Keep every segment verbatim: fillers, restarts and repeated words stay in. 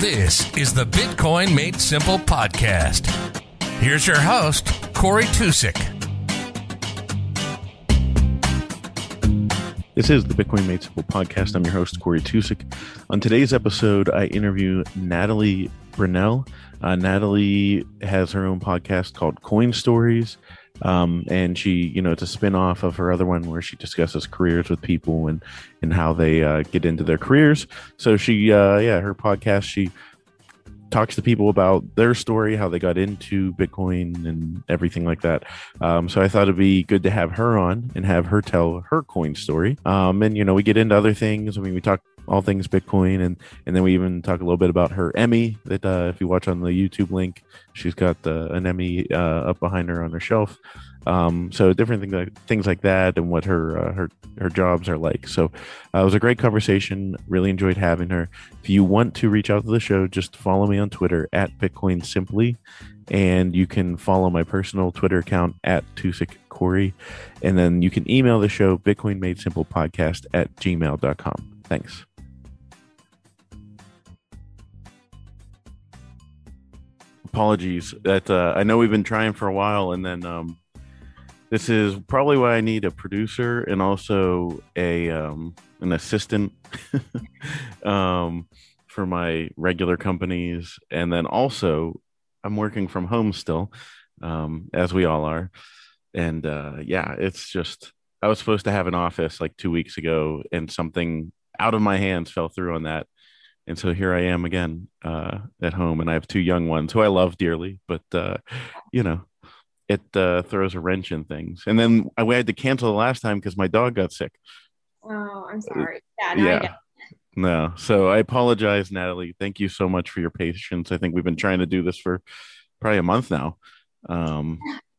This is the Bitcoin Made Simple podcast. Here's your host, Corey Tusik. This is the Bitcoin Made Simple podcast. I'm your host, Corey Tusik. On today's episode, I interview Natalie Brunell. Uh, Natalie has her own podcast called Coin Stories. Um, and she, you know, it's a spin-off of her other one where she discusses careers with people and, and how they uh, get into their careers. So she, uh, yeah, her podcast, she talks to people about their story, how they got into Bitcoin and everything like that. Um, so I thought it'd be good to have her on and have her tell her coin story. Um, and, you know, we get into other things. I mean, we talk all things Bitcoin, and and then we even talk a little bit about her Emmy that uh, if you watch on the YouTube link, she's got uh, an Emmy uh, up behind her on her shelf. Um, so different things like, things like that, and what her uh, her her jobs are like. So uh, it was a great conversation. Really enjoyed having her. If you want to reach out to the show, just follow me on Twitter at Bitcoin Simply, and you can follow my personal Twitter account at Tusik Corey, and then you can email the show Bitcoin Made Simple Podcast at gmail dot com. Thanks. Apologies that uh, I know we've been trying for a while, and then um, this is probably why I need a producer and also a um, an assistant um, for my regular companies, and then also I'm working from home still, um, as we all are, and uh, yeah, it's just I was supposed to have an office like two weeks ago, and something out of my hands fell through on that. And so here I am again uh, at home, and I have two young ones who I love dearly, but, uh, you know, it uh, throws a wrench in things. And then I had to cancel the last time because my dog got sick. Oh, I'm sorry. Yeah, no, yeah. I get it. No. So I apologize, Natalie. Thank you so much for your patience. I think we've been trying to do this for probably a month now. Um,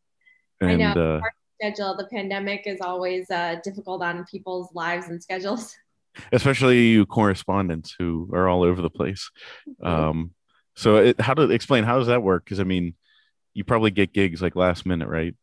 and, I know. Uh, Our schedule, the pandemic is always uh, difficult on people's lives and schedules. Especially you correspondents who are all over the place. Um, so it, how to explain, how does that work? Because I mean, you probably get gigs like last minute, right?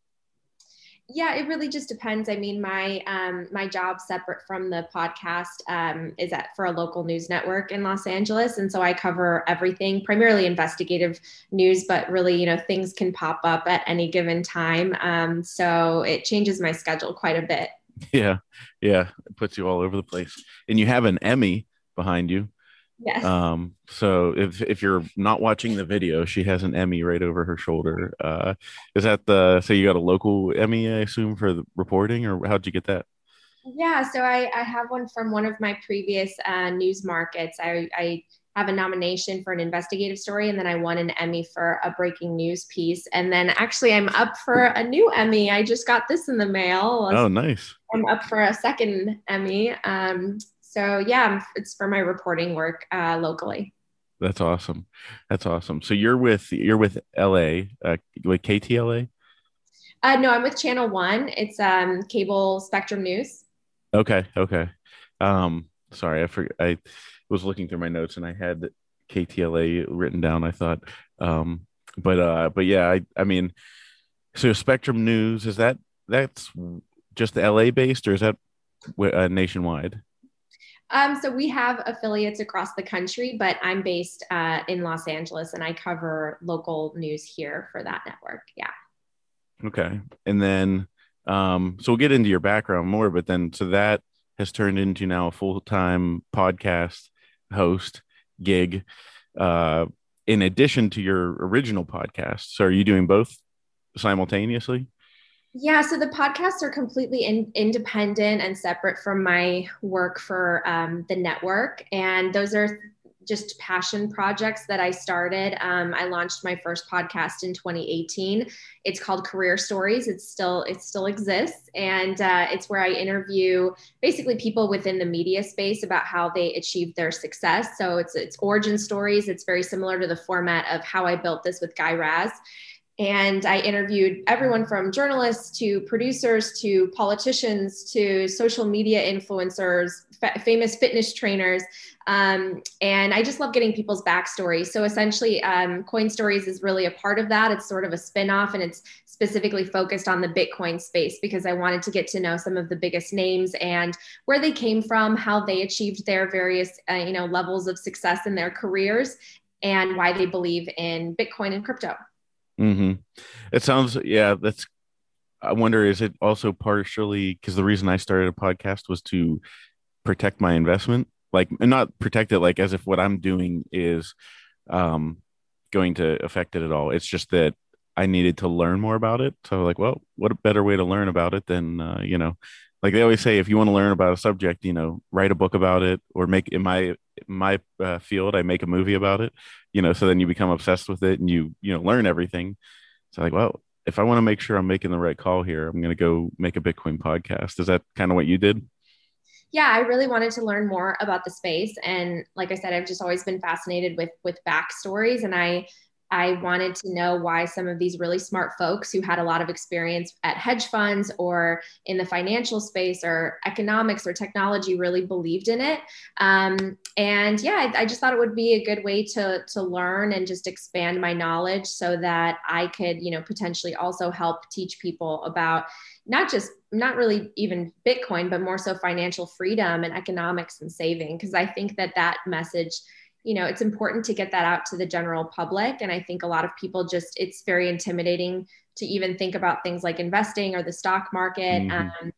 Yeah, it really just depends. I mean, my um, my job separate from the podcast um, is at for a local news network in Los Angeles. And so I cover everything, primarily investigative news, but really, you know, things can pop up at any given time. Um, so it changes my schedule quite a bit. Yeah, yeah, it puts you all over the place, and you have an Emmy behind you. Yes. Um, so if if you're not watching the video, she has an Emmy right over her shoulder. Uh, is that the so you got a local Emmy, I assume, for the reporting, or how'd you get that? Yeah, so I, I have one from one of my previous uh, news markets. I, I have a nomination for an investigative story, and then I won an Emmy for a breaking news piece. And then actually I'm up for a new Emmy. I just got this in the mail. Oh, nice. I'm up for a second Emmy. Um, so yeah, it's for my reporting work uh, locally. That's awesome. That's awesome. So you're with you're with L A, uh, with K T L A? Uh, no, I'm with Channel One. It's um, cable Spectrum News. Okay. Okay. Um, sorry, I forgot. I was looking through my notes and I had K T L A written down. I thought, um, but uh, but yeah, I I mean, so Spectrum News, is that that's just L A based, or is that uh, nationwide? Um, so we have affiliates across the country, but I'm based uh, in Los Angeles, and I cover local news here for that network. Yeah. Okay. And then, um, so we'll get into your background more, but then, so that has turned into now a full-time podcast host gig, uh, in addition to your original podcast. So are you doing both simultaneously? Yeah, so the podcasts are completely in, independent and separate from my work for um, the network. And those are just passion projects that I started. Um, I launched my first podcast in twenty eighteen. It's called Career Stories. It's still, it still exists. And uh, it's where I interview basically people within the media space about how they achieved their success. So it's, it's origin stories. It's very similar to the format of How I Built This with Guy Raz. And I interviewed everyone from journalists to producers to politicians to social media influencers, fa- famous fitness trainers. Um, and I just love getting people's backstories. So essentially, um, Coin Stories is really a part of that. It's sort of a spinoff, and it's specifically focused on the Bitcoin space because I wanted to get to know some of the biggest names and where they came from, how they achieved their various, uh, you know, levels of success in their careers. and why they believe in Bitcoin and crypto. Mm-hmm. It sounds, yeah, that's, I wonder, is it also partially because the reason I started a podcast was to protect my investment, like, and not protect it like as if what I'm doing is um, going to affect it at all. It's just that I needed to learn more about it. So like, well, what a better way to learn about it than, uh, you know, like they always say, if you want to learn about a subject, you know, write a book about it, or make in my, in my uh, field, I make a movie about it, you know, so then you become obsessed with it and you, you know, learn everything. So like, well, if I want to make sure I'm making the right call here, I'm going to go make a Bitcoin podcast. Is that kind of what you did? Yeah, I really wanted to learn more about the space. And like I said, I've just always been fascinated with, with backstories. And I, I wanted to know why some of these really smart folks who had a lot of experience at hedge funds or in the financial space or economics or technology really believed in it. Um, and yeah, I, I just thought it would be a good way to, to learn and just expand my knowledge so that I could, you know, potentially also help teach people about not just, not really even Bitcoin, but more so financial freedom and economics and saving. Because I think that that message, you know, it's important to get that out to the general public. And I think a lot of people just, it's very intimidating to even think about things like investing or the stock market. Mm-hmm. Um,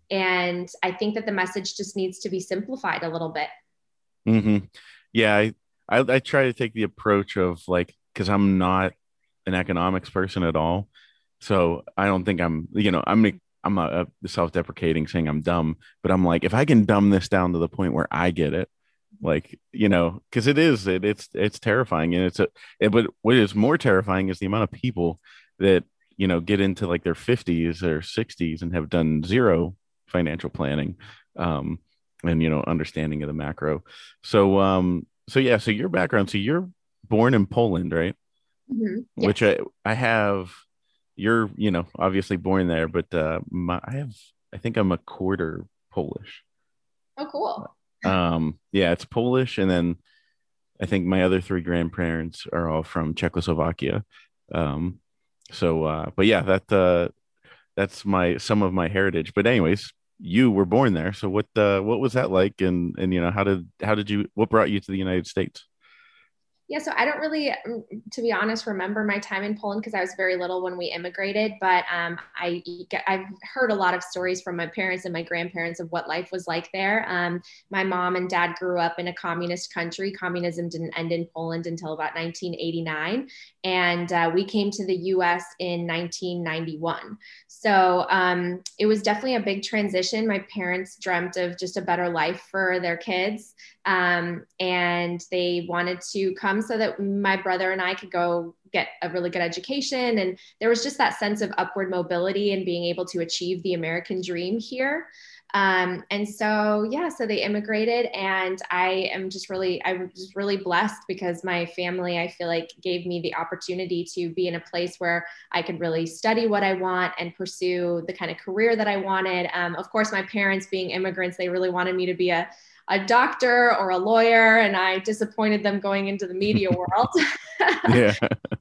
and I think that the message just needs to be simplified a little bit. Mm-hmm. Yeah, I, I I try to take the approach of like, because I'm not an economics person at all, so I don't think I'm, you know, I'm I'm not uh, self-deprecating saying I'm dumb, but I'm like, if I can dumb this down to the point where I get it, like, you know, because it is it, it's it's terrifying, and it's a it, but what is more terrifying is the amount of people that, you know, get into like their fifties or sixties and have done zero financial planning, um and, you know, understanding of the macro. So um so yeah, so your background, so you're born in Poland, right? Mm-hmm. Yeah. Which I I have, you're, you know, obviously born there, but uh my, I have, I think I'm a quarter Polish. Oh, cool. Um, yeah, it's Polish, and then I think my other three grandparents are all from Czechoslovakia. Um, so, uh, but yeah, that uh, that's my some of my heritage. But anyways, you were born there, so what uh, what was that like? And and you know, how did how did you, what brought you to the United States? Yeah, so I don't really, to be honest, remember my time in Poland because I was very little when we immigrated. But um, I get, I've heard a lot of stories from my parents and my grandparents of what life was like there. Um, my mom and dad grew up in a communist country. Communism didn't end in Poland until about nineteen eighty-nine, and uh, we came to the U S in nineteen ninety-one. So um, it was definitely a big transition. My parents dreamt of just a better life for their kids, um, and they wanted to come so that my brother and I could go get a really good education. And there was just that sense of upward mobility and being able to achieve the American dream here. Um, and so, yeah, so they immigrated, and I am just really, I was just really blessed because my family, I feel like, gave me the opportunity to be in a place where I could really study what I want and pursue the kind of career that I wanted. Um, of course, my parents being immigrants, they really wanted me to be a a doctor or a lawyer, and I disappointed them going into the media world. Yeah.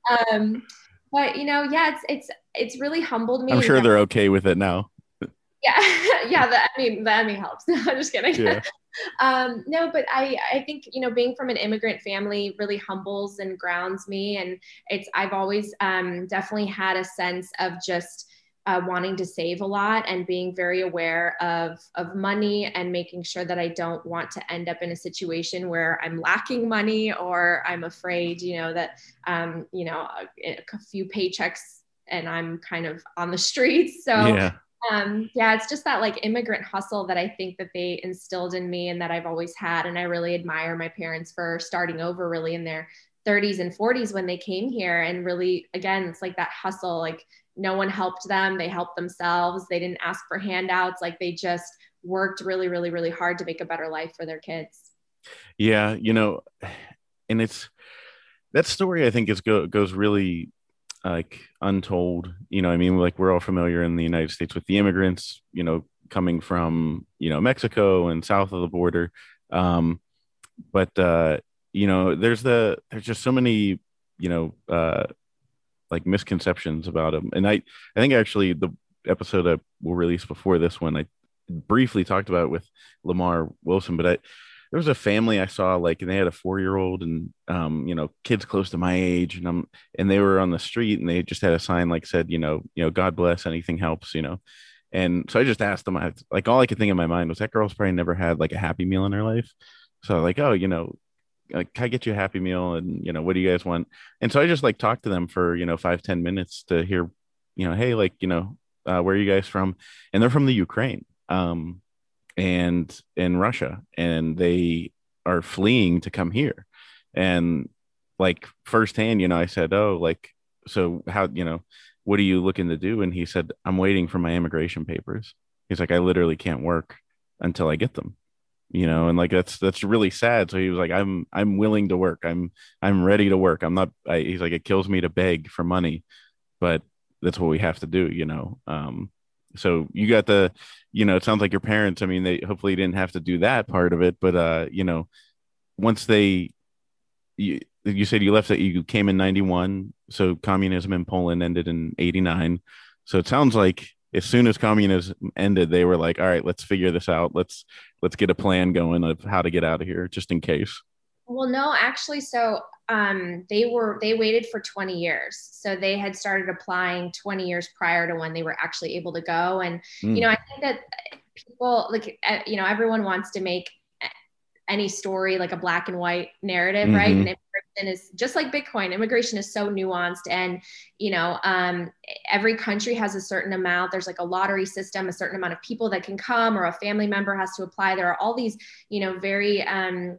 um, but you know, yeah, it's, it's, it's really humbled me. I'm sure they're okay with it now. Yeah. Yeah. The, I mean, the Emmy helps. I'm just kidding. Yeah. um, no, but I, I think, you know, being from an immigrant family really humbles and grounds me. And it's, I've always um, definitely had a sense of just Uh, wanting to save a lot and being very aware of, of money and making sure that I don't want to end up in a situation where I'm lacking money or I'm afraid, you know, that, um, you know, a, a few paychecks and I'm kind of on the streets. So Yeah. um, yeah, it's just that like immigrant hustle that I think that they instilled in me and that I've always had. And I really admire my parents for starting over really in their thirties and forties when they came here. And really, again, it's like that hustle, like no one helped them. They helped themselves. They didn't ask for handouts. Like they just worked really, really, really hard to make a better life for their kids. Yeah. You know, and it's, that story I think is go, goes really like untold, you know, I mean, like we're all familiar in the United States with the immigrants, you know, coming from, you know, Mexico and south of the border. Um, but, uh, you know, there's the, there's just so many, you know, uh, like misconceptions about them. And I, I think actually the episode that we'll release before this one, I briefly talked about it with Lamar Wilson, but I, there was a family I saw, like, and they had a four year old and, um, you know, kids close to my age, and I'm, and they were on the street, and they just had a sign like said, you know, you know, God bless, anything helps, you know. And so I just asked them, I, like, all I could think in my mind was that girl's probably never had like a Happy Meal in her life. So like, oh, you know, like, can I get you a Happy Meal? And, you know, what do you guys want? And so I just like talked to them for, you know, five ten minutes to hear, you know, hey, like, you know, uh, where are you guys from? And they're from the Ukraine. Um, and in Russia, and they are fleeing to come here. And like firsthand, you know, I said, oh, like, so how, you know, what are you looking to do? And he said, I'm waiting for my immigration papers. He's like, I literally can't work until I get them, you know. And like, that's, that's really sad. So he was like, I'm, I'm willing to work. I'm, I'm ready to work. I'm not, I, he's like, it kills me to beg for money, but that's what we have to do, you know? Um, so you got the, you know, it sounds like your parents, I mean, they hopefully didn't have to do that part of it, but, uh, you know, once they, you, you said you left, that you came in ninety-one. So communism in Poland ended in eighty-nine. So it sounds like as soon as communism ended, they were like, all right, let's figure this out. Let's, let's get a plan going of how to get out of here, just in case. Well, no, actually, so um, they were, they waited for twenty years. So they had started applying twenty years prior to when they were actually able to go. And, mm. you know, I think that people like, you know, everyone wants to make any story like a black and white narrative, mm-hmm. right? And immigration is just like Bitcoin. Immigration is so nuanced, and you know, um, every country has a certain amount. There's like a lottery system, a certain amount of people that can come, or a family member has to apply. There are all these, you know, very, um,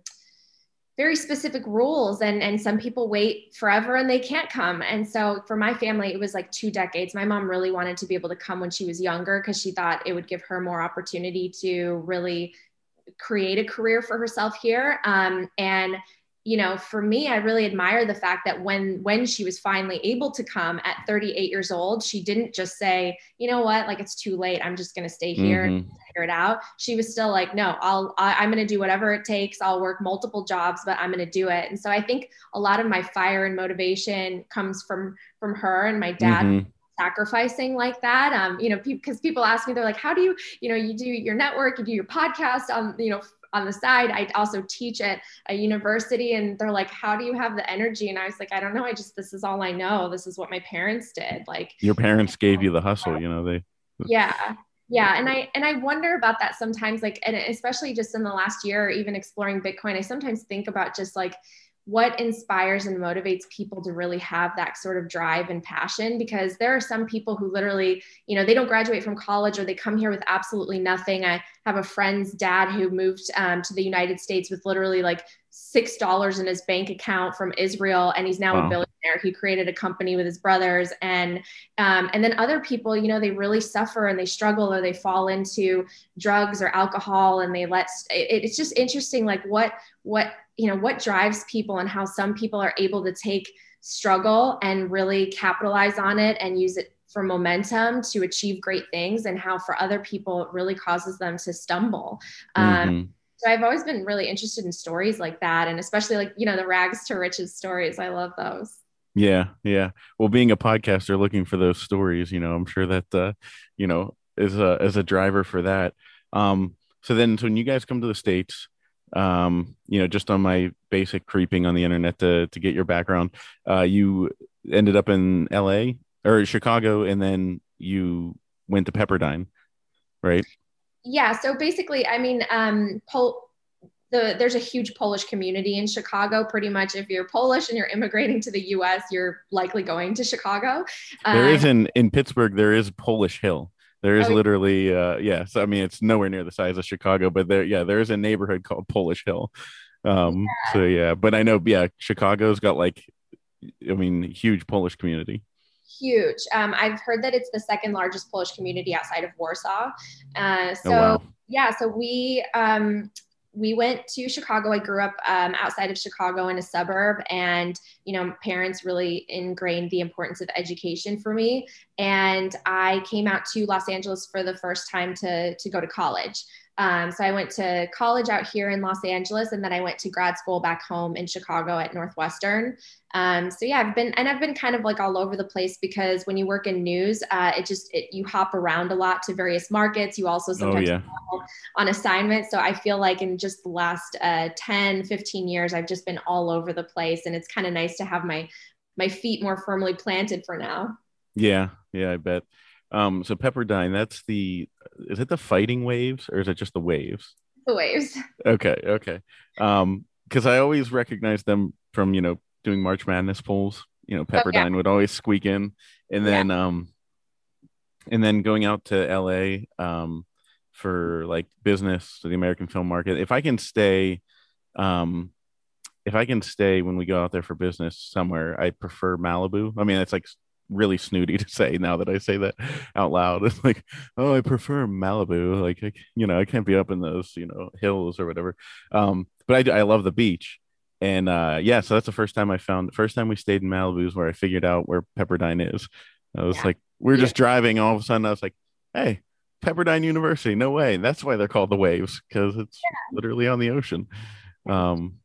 very specific rules, and and some people wait forever and they can't come. And so for my family, it was like two decades. My mom really wanted to be able to come when she was younger because she thought it would give her more opportunity to really create a career for herself here. Um, and, you know, for me, I really admire the fact that when, when she was finally able to come at thirty-eight years old, she didn't just say, you know what, like, it's too late, I'm just going to stay here mm-hmm. and figure it out. She was still like, no, I'll, I, I'm going to do whatever it takes. I'll work multiple jobs, but I'm going to do it. And so I think a lot of my fire and motivation comes from, from her and my dad. Mm-hmm. sacrificing like that. Um, you know, because pe- people ask me, they're like, how do you, you know, you do your network, you do your podcast on, you know, on the side. I also teach at a university, and they're like, how do you have the energy? And I was like, I don't know. I just, this is all I know. This is what my parents did. Like, your parents gave you the hustle, you know, they. Yeah. Yeah. And I, and I wonder about that sometimes, like, and especially just in the last year, even exploring Bitcoin, I sometimes think about just like, what inspires and motivates people to really have that sort of drive and passion, because there are some people who literally, you know, they don't graduate from college, or they come here with absolutely nothing. I have a friend's dad who moved um, to the United States with literally like six dollars in his bank account from Israel, and he's now wow. a billionaire. He created a company with his brothers, and um, and then other people, you know, they really suffer and they struggle, or they fall into drugs or alcohol, and they let. It, it's just interesting, like what what you know what drives people, and how some people are able to take struggle and really capitalize on it and use it for momentum to achieve great things, and how for other people it really causes them to stumble. Mm-hmm. Um, So I've always been really interested in stories like that. And especially like, you know, the rags to riches stories. I love those. Yeah. Yeah. Well, being a podcaster, looking for those stories, you know, I'm sure that, uh, you know, is a, is a driver for that. Um, so then, so when you guys come to the States, um, you know, just on my basic creeping on the internet to, to get your background, uh, you ended up in L A or Chicago, and then you went to Pepperdine, right? Yeah. So basically, I mean, um, Pol- the, there's a huge Polish community in Chicago. Pretty much if you're Polish and you're immigrating to the U S, you're likely going to Chicago. There uh, is in, in Pittsburgh, there is Polish Hill. There is oh, literally, uh, yeah. So, I mean, it's nowhere near the size of Chicago, but there, yeah, there is a neighborhood called Polish Hill. Um, yeah. So, yeah, but I know, yeah, Chicago's got like, I mean, huge Polish community. Huge. Um, I've heard that it's the second largest Polish community outside of Warsaw. Uh, so, oh, wow. yeah, so we, um, we went to Chicago. I grew up um, outside of Chicago in a suburb, and, you know, parents really ingrained the importance of education for me. And I came out to Los Angeles for the first time to, to go to college. Um, so I went to college out here in Los Angeles, and then I went to grad school back home in Chicago at Northwestern. Um, so yeah, I've been, and I've been kind of like all over the place, because when you work in news, uh, it just, it, you hop around a lot to various markets. You also Oh sometimes yeah. travel on assignment. So I feel like in just the last uh, ten, fifteen years, I've just been all over the place, and it's kind of nice to have my, my feet more firmly planted for now. Yeah, yeah, I bet. Um, so Pepperdine, that's the, is it the Fighting Waves or is it just the Waves? The waves. Okay, okay. Um, because I always recognize them from, you know, doing March Madness polls. You know, Oh, yeah. Pepperdine would always squeak in, and Yeah. then um, and then going out to L A um for like business to the American film market. If I can stay, um, if I can stay when we go out there for business somewhere, I prefer Malibu. I mean, it's like really snooty to say now that I say that out loud. It's like, oh, I prefer Malibu. Like, I, you know, I can't be up in those, you know, hills or whatever. Um, but I do, I love the beach. And uh, yeah, so that's the first time I found, first time we stayed in Malibu is where I figured out where Pepperdine is. I was Yeah. like, we we're just driving, and all of a sudden I was like, hey, Pepperdine University. No way. That's why they're called the Waves, because it's literally on the ocean. Um,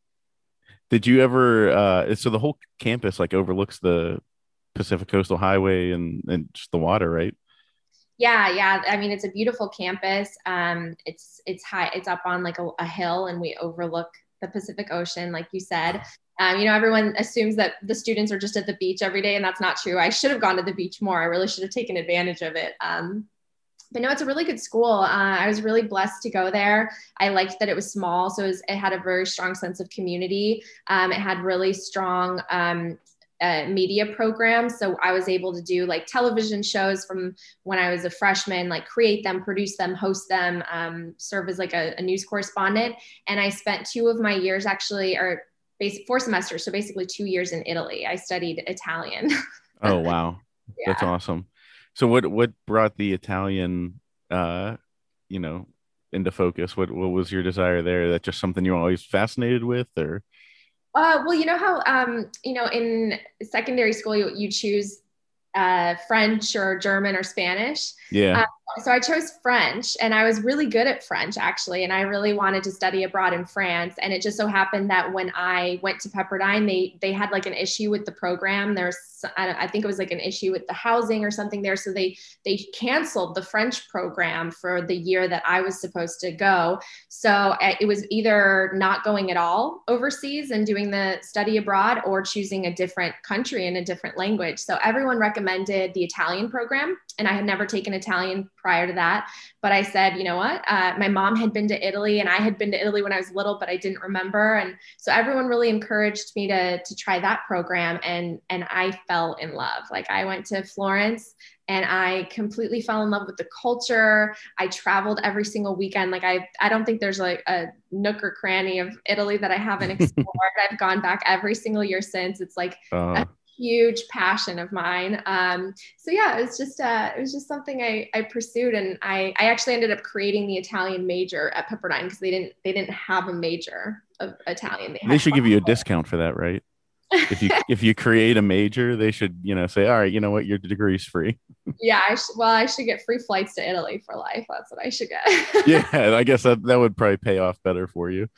did you ever uh so the whole campus like overlooks the Pacific Coastal Highway and and just the water, right? Yeah, yeah. I mean, it's a beautiful campus. Um, it's it's high. It's up on like a, a hill, and we overlook the Pacific Ocean, like you said. Um, you know, everyone assumes that the students are just at the beach every day, and that's not true. I should have gone to the beach more. I really should have taken advantage of it. Um, but no, it's a really good school. Uh, I was really blessed to go there. I liked that it was small, so it, was, it had a very strong sense of community. Um, it had really strong um, uh, media programs. So I was able to do like television shows from when I was a freshman, like create them, produce them, host them, um, serve as like a, a news correspondent. And I spent two of my years actually, or basic four semesters, so basically two years in Italy. I studied Italian. Oh wow. That's Yeah. awesome. So what what brought the Italian uh you know into focus? What what was your desire there? That just something you're always fascinated with, or Uh, well, you know how, um, you know, in secondary school, you, you choose uh, French or German or Spanish. yeah. Uh, so I chose French, and I was really good at French actually, and I really wanted to study abroad in France. And it just so happened that when I went to Pepperdine, they they had like an issue with the program. There's I, don't, I think it was like an issue with the housing or something there, so they they canceled the French program for the year that I was supposed to go. So uh, it was either not going at all overseas and doing the study abroad, or choosing a different country and a different language. So everyone recommended the Italian program, and I had never taken Italian prior to that. But I said, you know what? Uh, my mom had been to Italy, and I had been to Italy when I was little, but I didn't remember. And so everyone really encouraged me to, to try that program. And, and I fell in love. Like I went to Florence, and I completely fell in love with the culture. I traveled every single weekend. Like I, I don't think there's like a nook or cranny of Italy that I haven't explored. I've gone back every single year since. It's like uh a huge passion of mine. Um, so yeah, it was just uh, it was just something I, I pursued, and I, I actually ended up creating the Italian major at Pepperdine, because they didn't they didn't have a major of Italian. They they had should give you a discount for that, right? If you if you create a major, they should, you know, say, all right, you know what, your degree's free. Yeah, I sh- well, I should get free flights to Italy for life. That's what I should get. Yeah, I guess that, that would probably pay off better for you.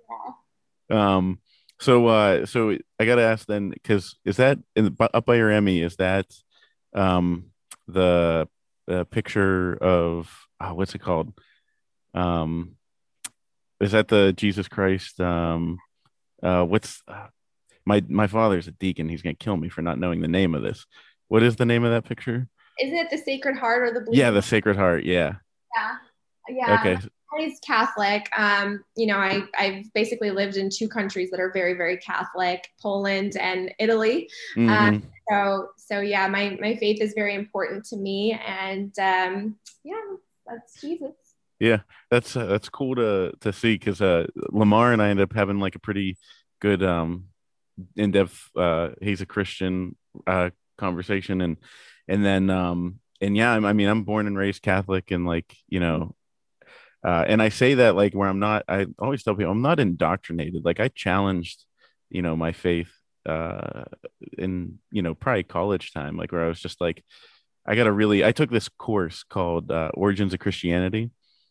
Um, so uh, so I gotta ask then, because is that in up by your Emmy? Is that um the the picture of oh, what's it called? Um, is that the Jesus Christ? Um, uh, what's uh, my my father's a deacon. He's gonna kill me for not knowing the name of this. What is the name of that picture? Isn't it the Sacred Heart or the Yeah, Bleeding the Heart? Sacred Heart. Yeah. Yeah. Yeah. Okay. Raised Catholic. Um, you know, I, I've basically lived in two countries that are very, very Catholic, Poland and Italy. Uh, Hmm. so, so yeah, my, my faith is very important to me. And um, yeah, that's Jesus. Yeah, that's uh, that's cool to to see, because uh, Lamar and I ended up having like a pretty good um in depth uh he's a Christian uh conversation, and and then um and yeah, I'm, I mean I'm born and raised Catholic, and like you know uh and I say that like where I'm not, I always tell people I'm not indoctrinated. Like I challenged you know my faith uh in you know probably college time, like where I was just like I got to really I took this course called uh, Origins of Christianity,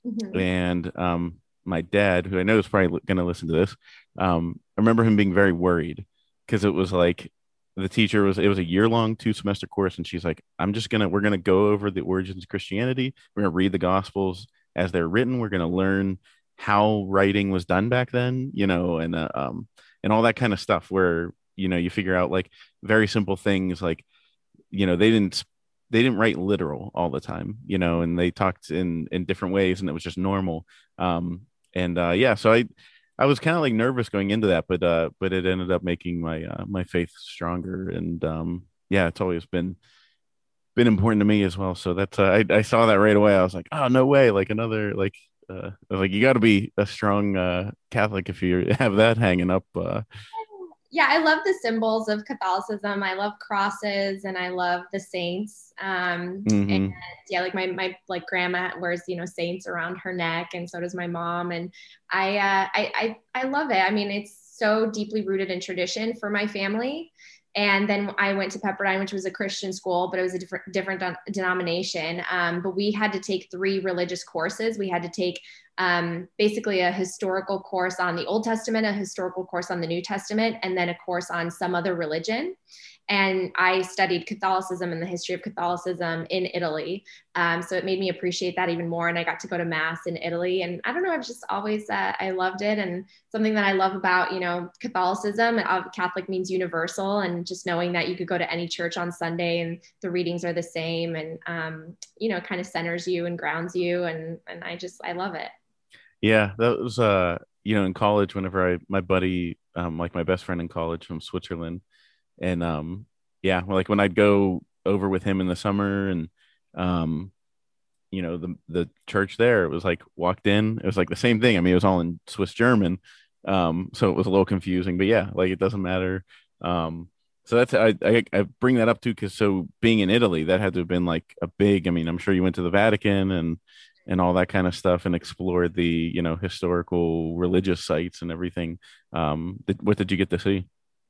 Mm-hmm. And um, my dad, who I know is probably going to listen to this, um, I remember him being very worried because it was like the teacher was, it was a year long, two semester course. And she's like, I'm just going to, we're going to go over the origins of Christianity. We're going to read the Gospels as they're written. We're going to learn how writing was done back then, you know, and, uh, um, and all that kind of stuff where, you know, you figure out like very simple things like, you know, they didn't they didn't write literal all the time, you know, and they talked in in different ways, and it was just normal. Um, and uh, yeah, so I I was kind of like nervous going into that, but uh, but it ended up making my uh, my faith stronger, and um, yeah, it's always been been important to me as well. So that's uh, I I saw that right away. I was like, oh no way, like another like. Uh, I was like, you got to be a strong uh, Catholic if you have that hanging up. Uh, Yeah, I love the symbols of Catholicism. I love crosses and I love the saints. Um, and mhm. yeah, like my my like grandma wears, you know, saints around her neck, and so does my mom. And I uh, I, I I love it. I mean, it's so deeply rooted in tradition for my family. And then I went to Pepperdine, which was a Christian school, but it was a different different denomination. Um, but we had to take three religious courses. We had to take um, basically a historical course on the Old Testament, a historical course on the New Testament, and then a course on some other religion. And I studied Catholicism and the history of Catholicism in Italy. Um, so it made me appreciate that even more. And I got to go to Mass in Italy. And I don't know, I've just always, uh, I loved it. And something that I love about, you know, Catholicism, uh, Catholic means universal. And just knowing that you could go to any church on Sunday and the readings are the same, and, um, you know, kind of centers you and grounds you. And, and I just, I love it. Yeah, that was uh, you know, in college, whenever I my buddy, um, like my best friend in college from Switzerland, and um, yeah, well, like when I'd go over with him in the summer, and um, you know, the the church there, it was like walked in, it was like the same thing. I mean, it was all in Swiss German, um, so it was a little confusing, but yeah, like it doesn't matter. Um, so that's I I, I bring that up too, because so being in Italy, that had to have been like a big. I mean, I'm sure you went to the Vatican and and all that kind of stuff and explored the, you know, historical religious sites and everything. Um, did, what did you get to see?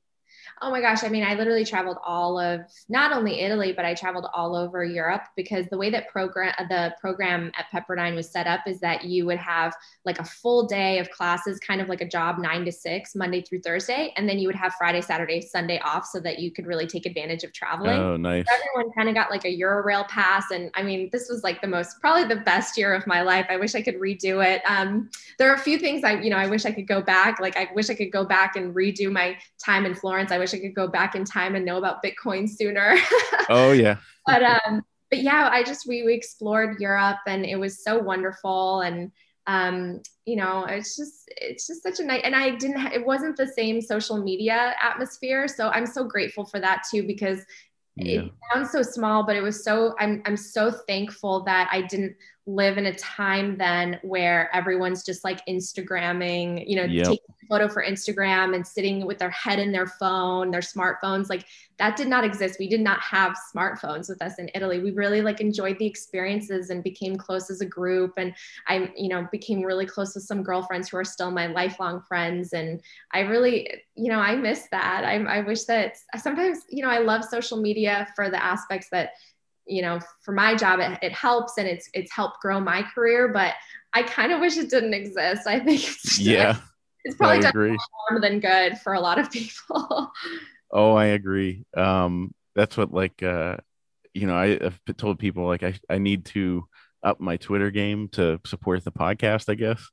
Oh my gosh. I mean, I literally traveled all of not only Italy, but I traveled all over Europe, because the way that program, the program at Pepperdine was set up is that you would have like a full day of classes, kind of like a job, nine to six, Monday through Thursday. And then you would have Friday, Saturday, Sunday off so that you could really take advantage of traveling. Oh, nice. Everyone kind of got like a Eurail pass. And I mean, this was like the most, probably the best year of my life. I wish I could redo it. Um, there are a few things I, you know, I wish I could go back. Like I wish I could go back and redo my time in Florence. I wish I could go back in time and know about Bitcoin sooner. Oh yeah. but um, but yeah, I just we, we explored Europe, and it was so wonderful. And um, you know, it's just it's just such a night. And I didn't. Ha- it wasn't the same social media atmosphere, so I'm so grateful for that too, because Yeah. it sounds so small, but it was so. I'm I'm so thankful that I didn't live in a time then where everyone's just like Instagramming, you know, Yep. taking a photo for Instagram and sitting with their head in their phone, their smartphones. Like that did not exist. We did not have smartphones with us in Italy. We really like enjoyed the experiences and became close as a group. And I, you know, became really close with some girlfriends who are still my lifelong friends. And I really, you know, I miss that. I, I wish that sometimes, you know, I love social media for the aspects that, you know, for my job, it, it helps, and it's, it's helped grow my career, but I kind of wish it didn't exist. I think it's, Yeah. it's probably I done agree. more harm than good for a lot of people. Oh, I agree. Um, that's what like uh, you know, I, I've told people like I I need to up my Twitter game to support the podcast, I guess.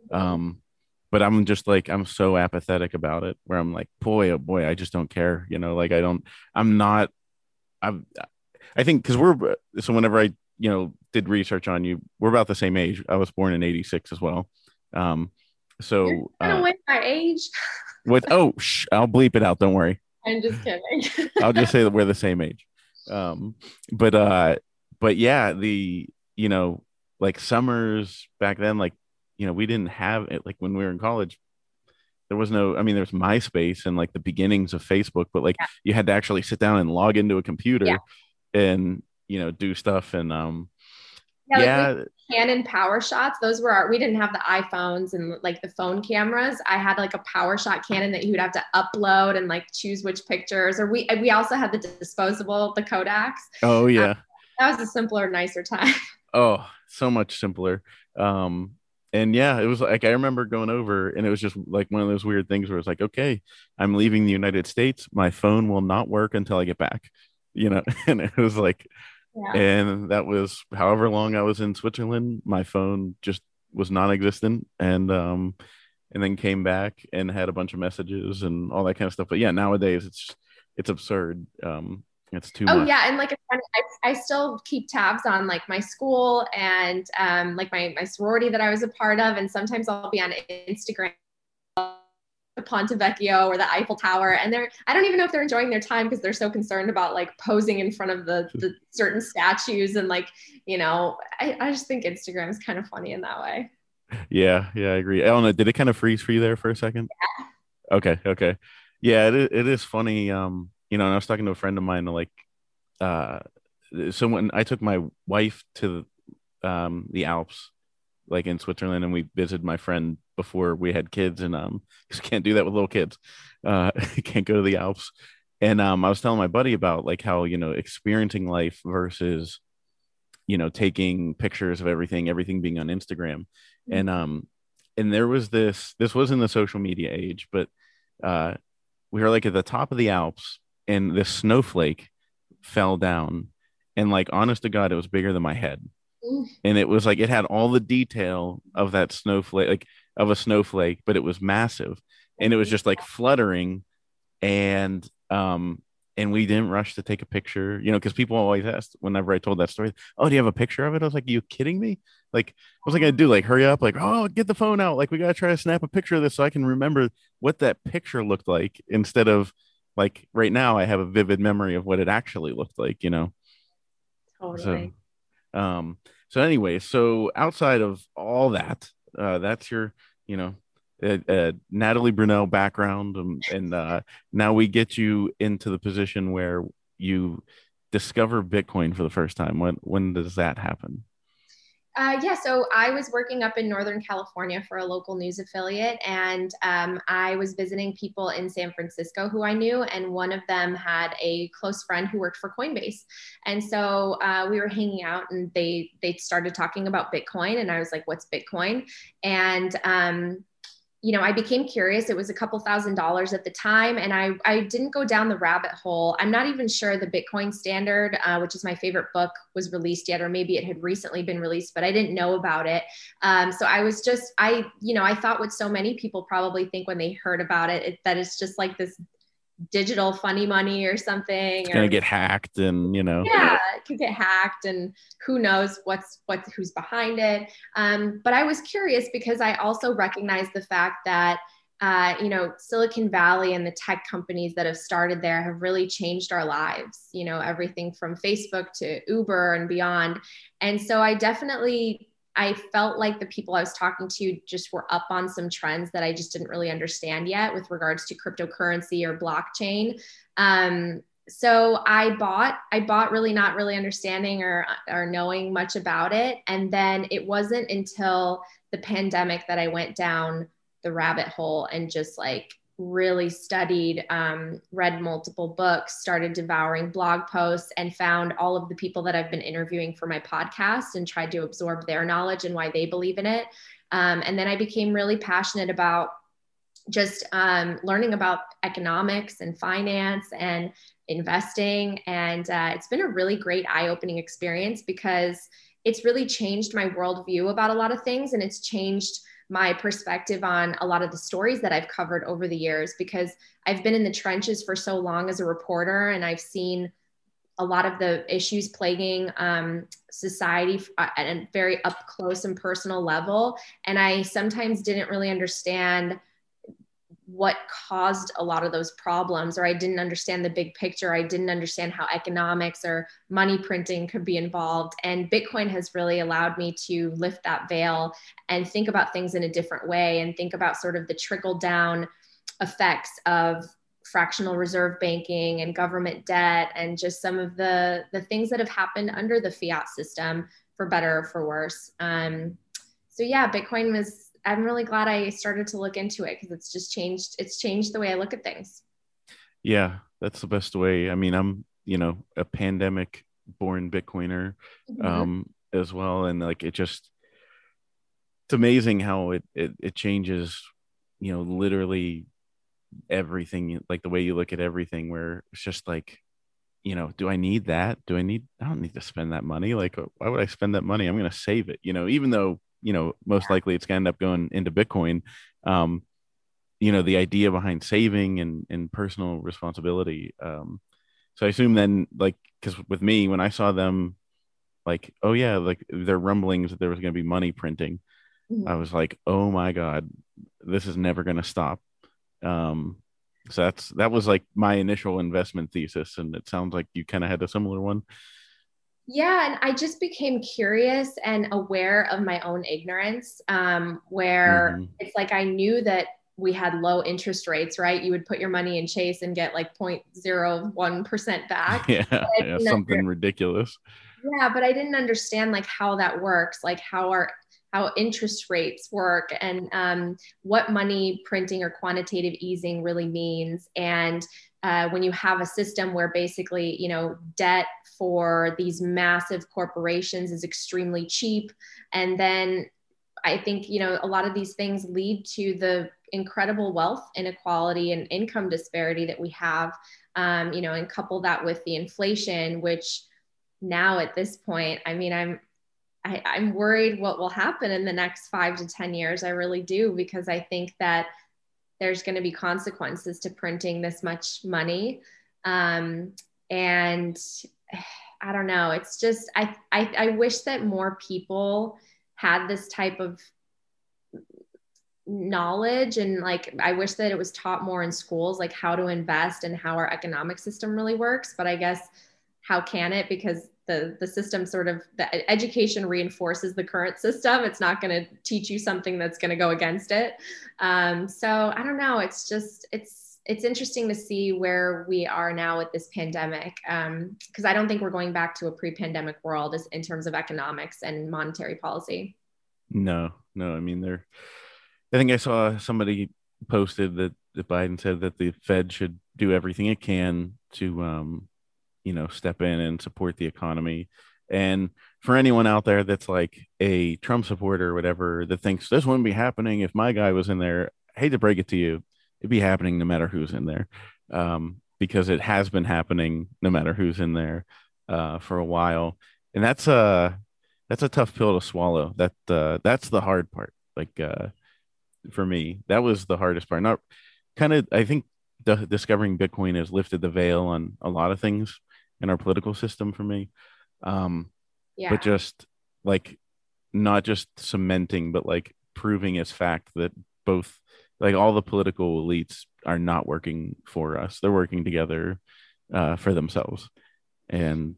Um, but I'm just like I'm so apathetic about it, where I'm like, boy, oh boy, I just don't care. You know, like I don't. I'm not. I'm. I think because we're so whenever I you know did research on you, we're about the same age. I was born in eighty-six as well. Um, You're so gonna uh, win my age. with oh, sh- I'll bleep it out. Don't worry. I'm just kidding. I'll just say that we're the same age. Um, but uh, but yeah, the you know like summers back then, like you know we didn't have it like when we were in college. There was no, I mean, there was MySpace and like the beginnings of Facebook, but like Yeah. you had to actually sit down and log into a Yeah. computer and you know do stuff and um Yeah, like yeah. we Canon power shots. Those were our, we didn't have the iPhones and like the phone cameras. I had like a power shot Canon that you would have to upload and like choose which pictures. Or we we also had the disposable, the Kodaks. Oh Um, yeah. that was a simpler, nicer time. Oh, so much simpler. Um, and yeah, it was like I remember going over, and it was just like one of those weird things where it's like, okay, I'm leaving the United States. My phone will not work until I get back, you know. And it was like, Yeah. and that was however long I was in Switzerland. My phone just was non-existent, and um, and then came back and had a bunch of messages and all that kind of stuff. But yeah, nowadays it's it's absurd. Um, it's too Oh much. yeah, and like it's funny, I, I still keep tabs on like my school and um, like my my sorority that I was a part of, and sometimes I'll be on Instagram, the Ponte Vecchio or the Eiffel Tower, and they're I don't even know if they're enjoying their time because they're so concerned about like posing in front of the the certain statues and like you know I, I just think Instagram is kind of funny in that way. Yeah, yeah, I agree. I don't know. Did it kind of freeze for you there for a second? Okay, okay. Yeah, it is, it is funny. Um, you know, and I was talking to a friend of mine, like, uh, someone I took my wife to um the Alps, like in Switzerland, and we visited my friend before we had kids, and um, just can't do that with little kids. Uh, can't go to the Alps. And um, I was telling my buddy about like how you know experiencing life versus you know taking pictures of everything, everything being on Instagram, and um, and there was this. This was in the social media age, but uh, we were like at the top of the Alps, and this snowflake fell down, and like honest to God, it was bigger than my head, and it was like it had all the detail of that snowflake, like of a snowflake, but it was massive, and it was just like fluttering, and um, and we didn't rush to take a picture, you know, because people always asked whenever I told that story, "Oh, do you have a picture of it?" I was like, "Are you kidding me? Like, what was I gonna do? Like, hurry up? Like, oh, get the phone out! Like, we gotta try to snap a picture of this so I can remember what that picture looked like instead of like right now I have a vivid memory of what it actually looked like, you know." So Totally. um, so anyway, so outside of all that, uh, that's your, you know, uh, uh, Natalie Brunell background, um, and uh, now we get you into the position where you discover Bitcoin for the first time. When when does that happen? Uh, yeah, so I was working up in Northern California for a local news affiliate, and um, I was visiting people in San Francisco who I knew, and one of them had a close friend who worked for Coinbase, and so uh, we were hanging out, and they they started talking about Bitcoin, and I was like, "What's Bitcoin?" And um, you know, I became curious. It was a couple thousand dollars at the time, and I, I didn't go down the rabbit hole. I'm not even sure the Bitcoin Standard, uh, which is my favorite book, was released yet, or maybe it had recently been released, but I didn't know about it. Um, so I was just, I, you know, I thought what so many people probably think when they heard about it, it that it's just like this digital funny money or It's something, gonna or get hacked, and you know, yeah, it could get hacked and who knows what's what who's behind it. Um, but I was curious because I also recognize the fact that uh, you know Silicon Valley and the tech companies that have started there have really changed our lives. You know, everything from Facebook to Uber and beyond. And so I definitely I felt like the people I was talking to just were up on some trends that I just didn't really understand yet with regards to cryptocurrency or blockchain. Um, so I bought, I bought really not really understanding or, or knowing much about it. And then it wasn't until the pandemic that I went down the rabbit hole and just like really studied, um, read multiple books, started devouring blog posts, and found all of the people that I've been interviewing for my podcast and tried to absorb their knowledge and why they believe in it. Um, and then I became really passionate about just um, learning about economics and finance and investing. And uh, it's been a really great eye opening experience because it's really changed my worldview about a lot of things. And it's changed my perspective on a lot of the stories that I've covered over the years because I've been in the trenches for so long as a reporter, and I've seen a lot of the issues plaguing um, society at a very up close and personal level. And I sometimes didn't really understand what caused a lot of those problems, or I didn't understand the big picture. I didn't understand how economics or money printing could be involved. And Bitcoin has really allowed me to lift that veil and think about things in a different way and think about sort of the trickle down effects of fractional reserve banking and government debt and just some of the, the things that have happened under the fiat system, for better or for worse. Um, so yeah, Bitcoin was, I'm really glad I started to look into it because it's just changed. It's changed the way I look at things. yeah, that's the best way. I mean, I'm, you know, a pandemic born Bitcoiner. Mm-hmm. Um, as well. And like, it just, it's amazing how it, it, it changes, you know, literally everything, like the way you look at everything, where it's just like, you know, do I need that? Do I need, I don't need to spend that money. Like, why would I spend that money? I'm going to save it, you know, even though, you know, most likely it's going to end up going into Bitcoin. Um, you know, the idea behind saving and, and personal responsibility. Um, so I assume then, like, because with me, when I saw them, like, oh yeah, like their rumblings that there was going to be money printing, I Mhm. was like, oh my God, this is never going to stop. Um, so that's that was like my initial investment thesis, and it sounds like you kind of had a similar one. Yeah, and I just became curious and aware of my own ignorance, um, where Hmm. it's like I knew that we had low interest rates, right? You would put your money in Chase and get like zero point zero one percent back. Yeah, But I yeah, didn't under- something ridiculous. yeah, but I didn't understand like how that works, like how our how interest rates work, and um, what money printing or quantitative easing really means. And uh, when you have a system where basically, you know, debt for these massive corporations is extremely cheap, and then I think, you know, a lot of these things lead to the incredible wealth inequality and income disparity that we have, um, you know, and couple that with the inflation, which now at this point, I mean, I'm I, I'm worried what will happen in the next five to ten years. I really do, because I think that there's going to be consequences to printing this much money. Um, and I don't know. It's just, I, I, I wish that more people had this type of knowledge, and like I wish that it was taught more in schools, like how to invest and how our economic system really works. But I guess how can it, because the the system sort of, the education reinforces the current system. It's not going to teach you something that's going to go against it. Um, so I don't know. It's just it's it's interesting to see where we are now with this pandemic, because um, I don't think we're going back to a pre-pandemic world as, in terms of economics and monetary policy. No, no, I mean, they're, I think I saw somebody posted that, that Biden said that the Fed should do everything it can to, um, you know, step in and support the economy. And for anyone out there that's like a Trump supporter or whatever that thinks this wouldn't be happening if my guy was in there, I hate to break it to you, it'd be happening no matter who's in there, um, because it has been happening no matter who's in there uh, for a while. And that's a that's a tough pill to swallow. That uh, that's the hard part. Like uh, for me, that was the hardest part. Not kind of, I think the, discovering Bitcoin has lifted the veil on a lot of things in our political system for me. Um, but Yeah. just like not just cementing, but like proving as fact that both, like all the political elites are not working for us. They're working together uh, for themselves. And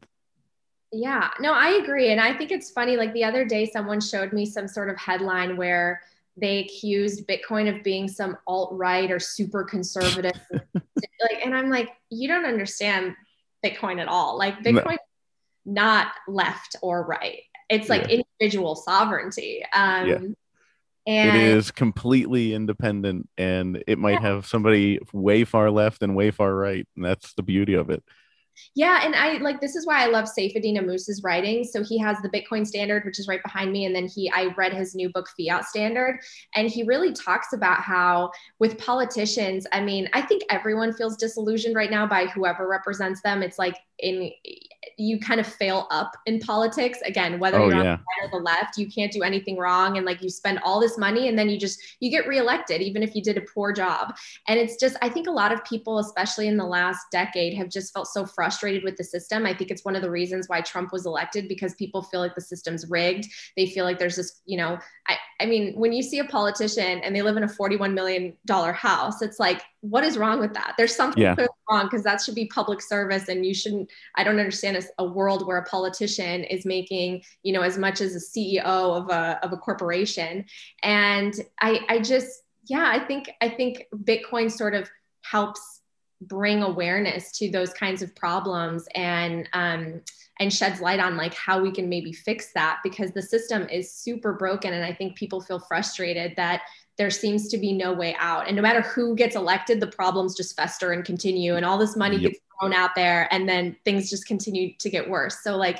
Yeah, no, I agree. And I think it's funny. Like the other day, someone showed me some sort of headline where they accused Bitcoin of being some alt-right or super conservative. Like, and I'm like, you don't understand Bitcoin at all. Like no, Bitcoin, not left or right. It's like yeah, individual sovereignty. yeah. Um, It and is completely independent, and it might have somebody way far left and way far right. And that's the beauty of it. yeah, and I like, this is why I love Saifedean Ammous's writing. So he has the Bitcoin Standard, which is right behind me, and then he I read his new book Fiat Standard, and he really talks about how with politicians, I mean, I think everyone feels disillusioned right now by whoever represents them. It's like in you kind of fail up in politics again, whether Oh you're on the yeah, right or the left, you can't do anything wrong, and like you spend all this money and then you just you get reelected even if you did a poor job. And it's just, I think a lot of people, especially in the last decade, have just felt so frustrated with the system. I think it's one of the reasons why Trump was elected, because people feel like the system's rigged. They feel like there's this, you know, I, I mean, when you see a politician and they live in a forty-one million dollars house, it's like, what is wrong with that? There's something yeah, clearly wrong, because that should be public service, and you shouldn't, I don't understand a, a world where a politician is making, you know, as much as a C E O of a, of a corporation. And I, I just, yeah, I think I think Bitcoin sort of helps bring awareness to those kinds of problems, and um, and sheds light on like how we can maybe fix that, because the system is super broken, and I think people feel frustrated that there seems to be no way out. And no matter who gets elected, the problems just fester and continue, and all this money yep. gets thrown out there, and then things just continue to get worse. So like,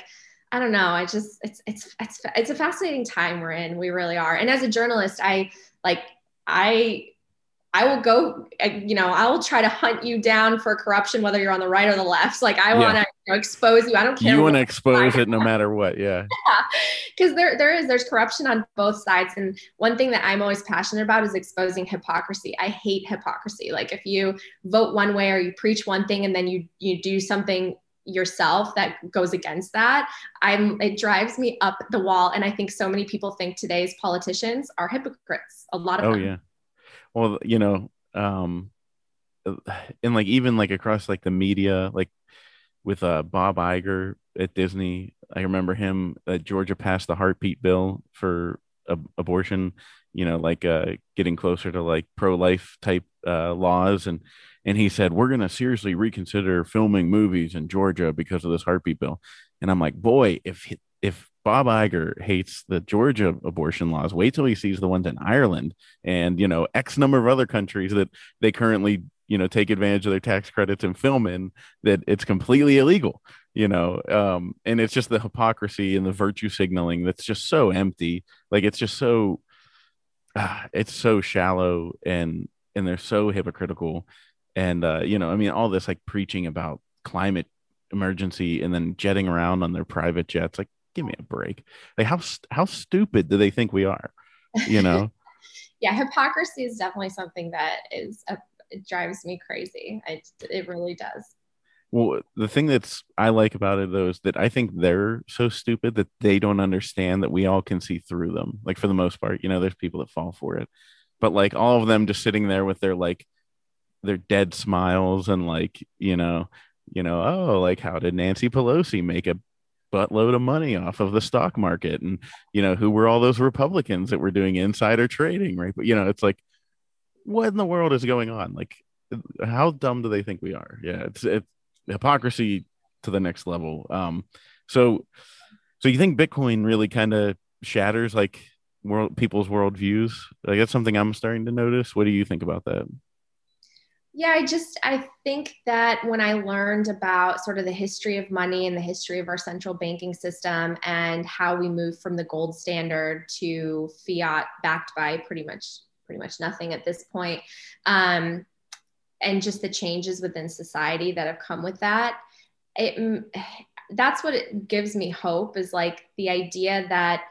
I don't know. I just, it's, it's, it's, it's a fascinating time we're in. We really are. And as a journalist, I like, I, I will go, you know, I will try to hunt you down for corruption, whether you're on the right or the left. Like I want to you know, expose you. I don't care. You want to expose it no matter what. Yeah. Because there, there is, there's corruption on both sides. And one thing that I'm always passionate about is exposing hypocrisy. I hate hypocrisy. Like if you vote one way or you preach one thing and then you, you do something yourself that goes against that, I'm, it drives me up the wall. And I think so many people think today's politicians are hypocrites. A lot of oh them. yeah. Well, you know, um, and like even like across like the media, like with uh Bob Iger at Disney, I remember him. Uh, Georgia passed the heartbeat bill for ab- abortion. You know, like uh, getting closer to like pro-life type uh, laws, and and he said we're gonna seriously reconsider filming movies in Georgia because of this heartbeat bill. And I'm like, boy, if if Bob Iger hates the Georgia abortion laws, wait till he sees the ones in Ireland and, you know, X number of other countries that they currently, you know, take advantage of their tax credits and film in, that it's completely illegal, you know. Um, and it's just the hypocrisy and the virtue signaling that's just so empty. Like it's just so, uh, it's so shallow and, and they're so hypocritical. And, uh, you know, I mean, all this like preaching about climate emergency and then jetting around on their private jets, like, give me a break. Like how how stupid do they think we are? You know? Yeah, hypocrisy is definitely something that is a, it drives me crazy. I, it really does. Well, the thing that's I like about it though is that I think they're so stupid that they don't understand that we all can see through them. Like for the most part, you know, there's people that fall for it, but like all of them just sitting there with their like their dead smiles and like you know, you know, oh, like how did Nancy Pelosi make a buttload of money off of the stock market, and you know who were all those Republicans that were doing insider trading, right? But you know it's like, what in the world is going on? Like how dumb do they think we are? Yeah, it's it's hypocrisy to the next level. Um so so you think Bitcoin really kind of shatters like world people's worldviews? Like that's something I'm starting to notice. What do you think about that? Yeah, I just, I think that when I learned about sort of the history of money and the history of our central banking system and how we moved from the gold standard to fiat backed by pretty much, pretty much nothing at this point, um, and just the changes within society that have come with that, it, that's what it gives me hope is like the idea that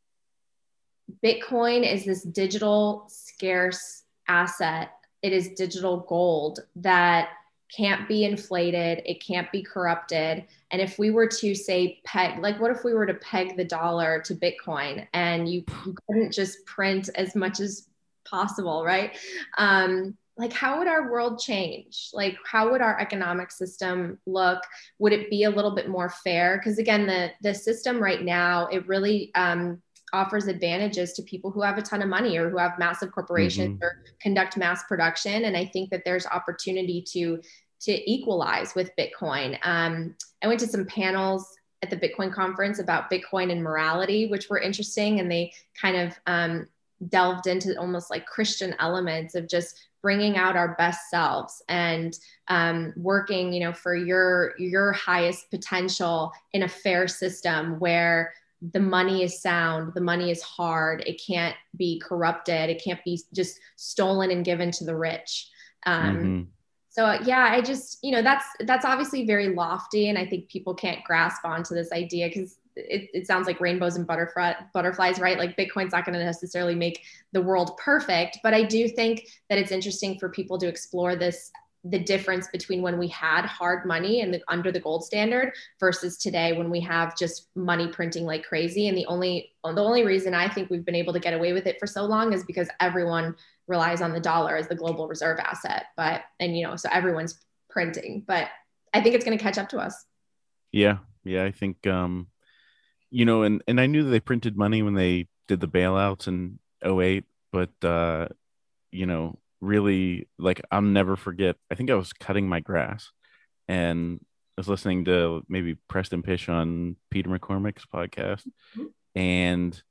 Bitcoin is this digital scarce asset. It is digital gold that can't be inflated. It can't be corrupted. And if we were to say peg, like what if we were to peg the dollar to Bitcoin and you, you couldn't just print as much as possible, right? Um, like how would our world change? Like how would our economic system look? Would it be a little bit more fair? Because again, the, the system right now, it really, um, offers advantages to people who have a ton of money or who have massive corporations mm-hmm. or conduct mass production. And I think that there's opportunity to, to equalize with Bitcoin. Um, I went to some panels at the Bitcoin conference about Bitcoin and morality, which were interesting. And they kind of um, delved into almost like Christian elements of just bringing out our best selves and um, working, you know, for your, your highest potential in a fair system where the money is sound, the money is hard, it can't be corrupted, it can't be just stolen and given to the rich. Um, mm-hmm. So yeah, I just, you know, that's, that's obviously very lofty. And I think people can't grasp onto this idea because it, it sounds like rainbows and butterfly, butterflies, right? Like Bitcoin's not going to necessarily make the world perfect, but I do think that it's interesting for people to explore this, the difference between when we had hard money and the, under the gold standard versus today when we have just money printing like crazy. And the only, the only reason I think we've been able to get away with it for so long is because everyone relies on the dollar as the global reserve asset. But, and you know, so everyone's printing, but I think it's going to catch up to us. Yeah. Yeah. I think, um, you know, and, and I knew that they printed money when they did the bailouts in oh eight, but, uh, you know, really like I'll never forget. I think I was cutting my grass and I was listening to maybe Preston Pish on Peter McCormick's podcast, mm-hmm. and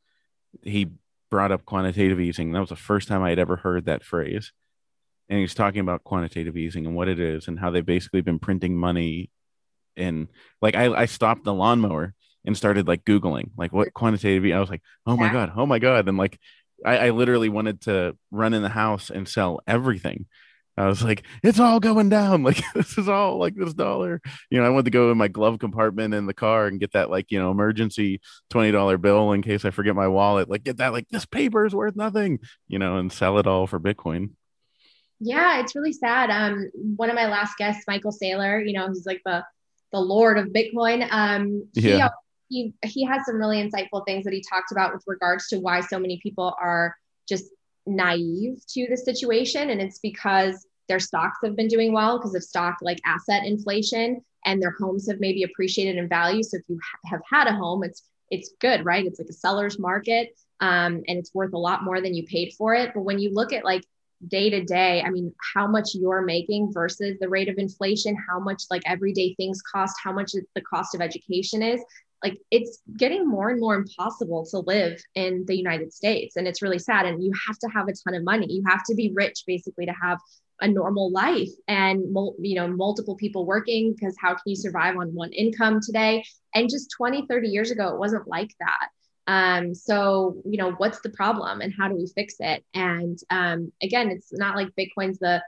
he brought up quantitative easing. That was the first time I had ever heard that phrase. And he was talking about quantitative easing and what it is and how they've basically been printing money. And like I, I stopped the lawnmower and started like Googling like what quantitative easing. I was like, oh my Yeah. God, oh my God. And like I, I literally wanted to run in the house and sell everything. I was like, it's all going down. Like this is all like this dollar. You know, I wanted to go in my glove compartment in the car and get that like, you know, emergency twenty dollar bill in case I forget my wallet. Like get that, like this paper is worth nothing, you know, and sell it all for Bitcoin. Yeah, it's really sad. Um, one of my last guests, Michael Saylor, you know, he's like the the Lord of Bitcoin. Um, he Yeah. he he has some really insightful things that he talked about with regards to why so many people are just naive to the situation, and it's because their stocks have been doing well because of stock like asset inflation, and their homes have maybe appreciated in value. So if you ha- have had a home, it's it's good, right? It's like a seller's market, um, and it's worth a lot more than you paid for it. But when you look at like day to day, I mean, how much you're making versus the rate of inflation, how much like everyday things cost, how much the cost of education is, like it's getting more and more impossible to live in the United States. And it's really sad. And you have to have a ton of money. You have to be rich basically to have a normal life, and you know, multiple people working, because how can you survive on one income today? And just twenty, thirty years ago, it wasn't like that. Um, so, you know, what's the problem and how do we fix it? And um, again, it's not like Bitcoin's the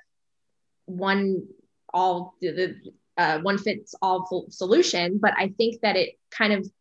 one all the uh, one fits all solution, but I think that it kind of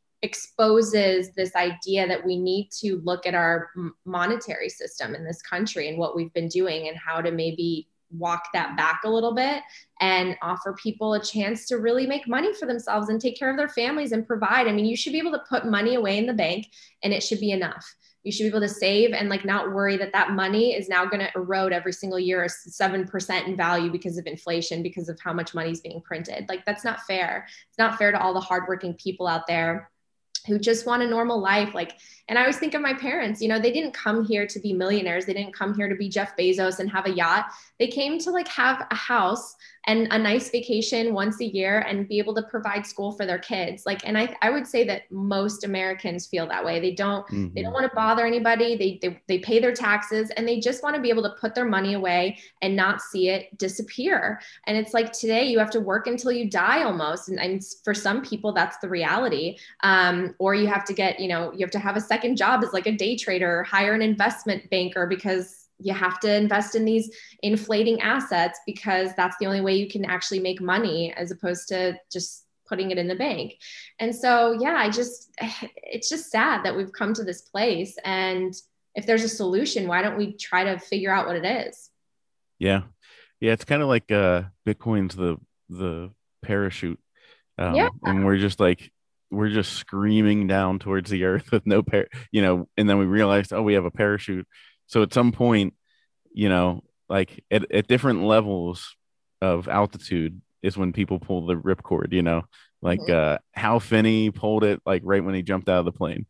exposes this idea that we need to look at our monetary system in this country and what we've been doing and how to maybe walk that back a little bit and offer people a chance to really make money for themselves and take care of their families and provide. I mean, you should be able to put money away in the bank and it should be enough. You should be able to save and like not worry that that money is now going to erode every single year seven percent in value because of inflation, because of how much money is being printed. Like that's not fair. It's not fair to all the hardworking people out there who just want a normal life. Like, and I always think of my parents, you know, they didn't come here to be millionaires. They didn't come here to be Jeff Bezos and have a yacht. They came to like have a house and a nice vacation once a year and be able to provide school for their kids. Like, and I, I would say that most Americans feel that way. They don't, mm-hmm. they don't want to bother anybody. They, they, they pay their taxes and they just want to be able to put their money away and not see it disappear. And it's like today you have to work until you die almost. And, and for some people, that's the reality. Um, or you have to get, you know, you have to have a second job as like a day trader, or hire an investment banker because you have to invest in these inflating assets because that's the only way you can actually make money as opposed to just putting it in the bank. And so, yeah, I just, it's just sad that we've come to this place. And if there's a solution, why don't we try to figure out what it is? Yeah. Yeah. It's kind of like uh, Bitcoin's the, the parachute. Um, yeah. And we're just like, we're just screaming down towards the earth with no par, you know, and then we realized, oh, we have a parachute. So at some point, you know, like at, at different levels of altitude is when people pull the ripcord, you know, like mm-hmm. uh, Hal Finney pulled it like right when he jumped out of the plane.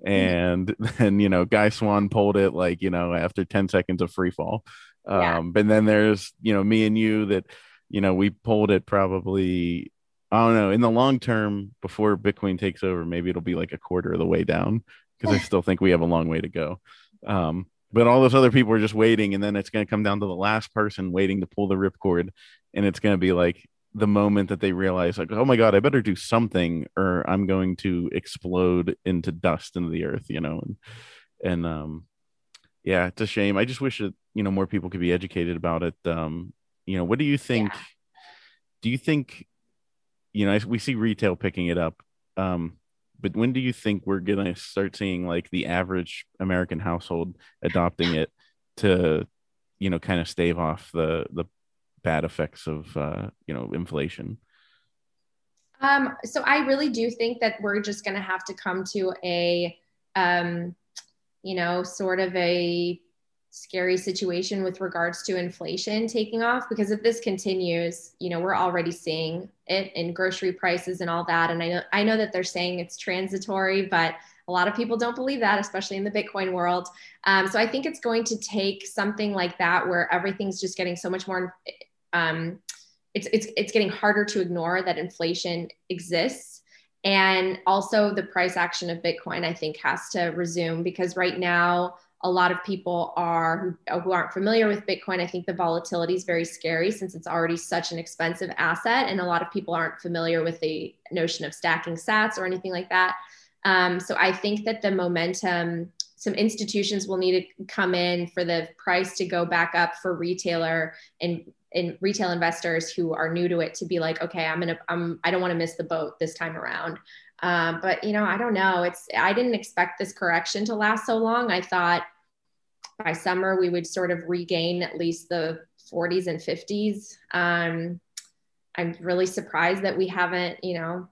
And mm-hmm. then, you know, Guy Swan pulled it like, you know, after ten seconds of free fall. Yeah. Um, but then there's, you know, me and you that, you know, we pulled it probably, I don't know, in the long term before Bitcoin takes over, maybe it'll be like a quarter of the way down because I still think we have a long way to go. Um, But all those other people are just waiting, and then it's going to come down to the last person waiting to pull the ripcord, and it's going to be like the moment that they realize, like, oh my God, I better do something, or I'm going to explode into dust into the earth, you know. And and um, yeah, it's a shame. I just wish that you know more people could be educated about it. Um, you know, what do you think? Yeah. Do you think, you know, we see retail picking it up? Um, But when do you think we're going to start seeing like the average American household adopting it to, you know, kind of stave off the the bad effects of, uh, you know, inflation? Um, so I really do think that we're just going to have to come to a, um, you know, sort of a scary situation with regards to inflation taking off, because if this continues, you know, we're already seeing it in grocery prices and all that. And I know, I know that they're saying it's transitory, but a lot of people don't believe that, especially in the Bitcoin world. Um, so I think it's going to take something like that where everything's just getting so much more, um, it's, it's, it's getting harder to ignore that inflation exists. And also the price action of Bitcoin, I think, has to resume, because right now, a lot of people are who, who aren't familiar with Bitcoin. I think the volatility is very scary since it's already such an expensive asset. And a lot of people aren't familiar with the notion of stacking sats or anything like that. Um, so I think that the momentum, some institutions will need to come in for the price to go back up for retailer and, and retail investors who are new to it to be like, okay, I'm going to, I'm, I don't want to miss the boat this time around. Um, but you know, I don't know. It's, I didn't expect this correction to last so long. I thought by summer we would sort of regain at least the forties and fifties. Um, I'm really surprised that we haven't, you know,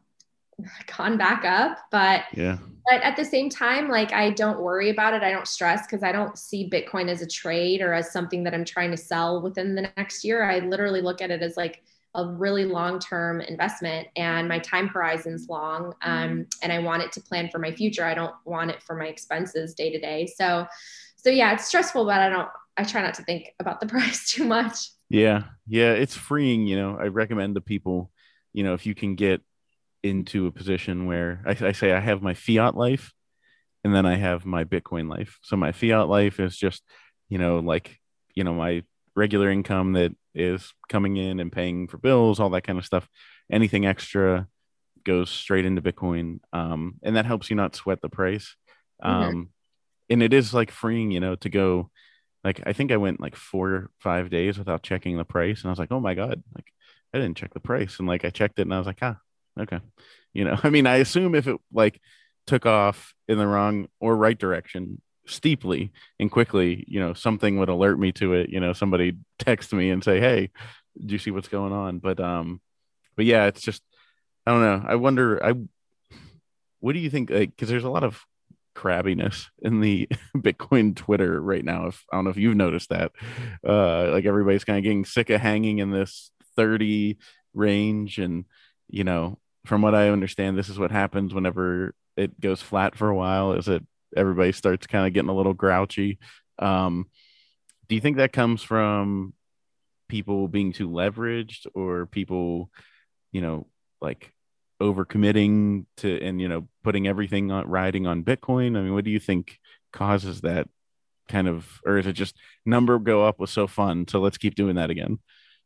gone back up, but yeah. But at the same time, like, I don't worry about it. I don't stress because I don't see Bitcoin as a trade or as something that I'm trying to sell within the next year. I literally look at it as like a really long-term investment, and my time horizon's long. Um, and I want it to plan for my future. I don't want it for my expenses day to day. So, so yeah, it's stressful, but I don't, I try not to think about the price too much. Yeah. Yeah. It's freeing. You know, I recommend to people, you know, if you can get into a position where I, I say I have my fiat life and then I have my Bitcoin life. So my fiat life is just, you know, like, you know, my regular income that is coming in and paying for bills, all that kind of stuff. Anything extra goes straight into Bitcoin. Um, and that helps you not sweat the price. Um, mm-hmm. And it is like freeing, you know, to go, like, I think I went like four or five days without checking the price. And I was like, oh my God, like I didn't check the price. And like, I checked it and I was like, ah, okay. You know, I mean, I assume if it like took off in the wrong or right direction steeply and quickly, you know, something would alert me to it. You know, somebody text me and say, hey, do you see what's going on? But, um, but yeah, it's just, I don't know. I wonder, I, what do you think? Like, cause there's a lot of crabbiness in the Bitcoin Twitter right now. If I don't know if you've noticed that, uh, like everybody's kind of getting sick of hanging in this thirty range. And, you know, from what I understand, this is what happens whenever it goes flat for a while, is that everybody starts kind of getting a little grouchy. Um, do you think that comes from people being too leveraged, or people, you know, like overcommitting to, and, you know, putting everything on riding on Bitcoin? I mean, what do you think causes that kind of, or is it just number go up was so fun, so let's keep doing that again?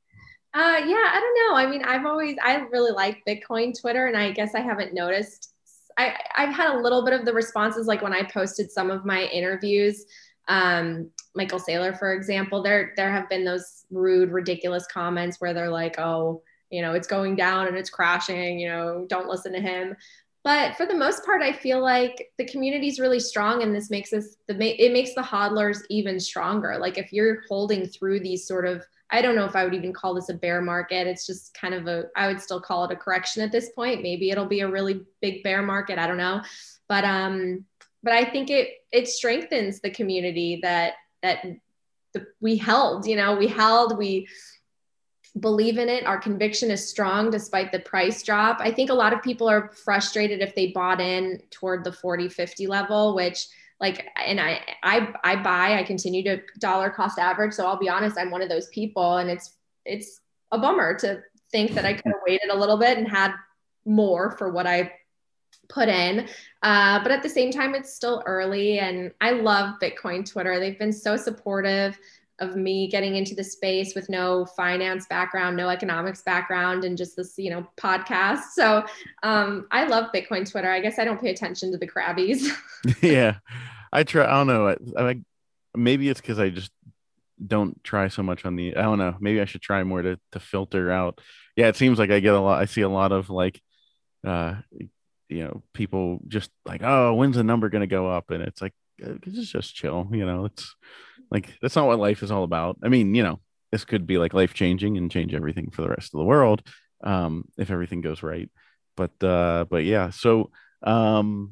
Uh, yeah, I don't know. I mean, I've always, I really like Bitcoin Twitter, and I guess I haven't noticed. I, I've had a little bit of the responses, like when I posted some of my interviews, um, Michael Saylor, for example, there, there have been those rude, ridiculous comments where they're like, oh, you know, it's going down and it's crashing, you know, don't listen to him. But for the most part, I feel like the community is really strong, and this makes us, the, it makes the hodlers even stronger. Like if you're holding through these sort of, I don't know if I would even call this a bear market. It's just kind of a, I would still call it a correction at this point. Maybe it'll be a really big bear market. I don't know. But, um, but I think it, it strengthens the community that, that the, we held, you know, we held, we believe in it. Our conviction is strong despite the price drop. I think a lot of people are frustrated if they bought in toward the forty, fifty level, which, like, and I, I, I buy, I continue to dollar cost average. So I'll be honest, I'm one of those people, and it's, it's a bummer to think that I could have waited a little bit and had more for what I put in. Uh, but at the same time, it's still early, and I love Bitcoin Twitter. They've been so supportive of me getting into the space with no finance background, no economics background, and just this, you know, podcast. So um, I love Bitcoin Twitter. I guess I don't pay attention to the crabbies. Yeah, I try. I don't know. I, I maybe it's because I just don't try so much on the. I don't know. Maybe I should try more to to filter out. Yeah, it seems like I get a lot. I see a lot of like, uh, you know, people just like, oh, when's the number going to go up? And it's like, it's just chill. You know, it's like, that's not what life is all about. I mean, you know, this could be like life changing and change everything for the rest of the world, um, if everything goes right. But, uh, but yeah. So, um,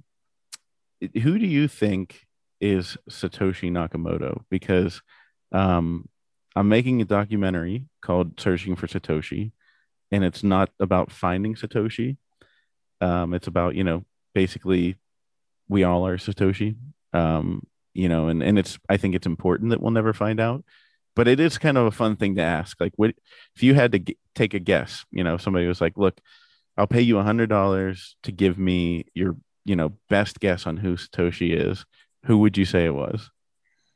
who do you think is Satoshi Nakamoto? Because, um, I'm making a documentary called Searching for Satoshi, and it's not about finding Satoshi. Um, it's about, you know, basically we all are Satoshi. Um, you know, and, and it's, I think it's important that we'll never find out, but it is kind of a fun thing to ask. Like, what, if you had to g- take a guess, you know, somebody was like, look, I'll pay you a hundred dollars to give me your, you know, best guess on who Satoshi is. Who would you say it was?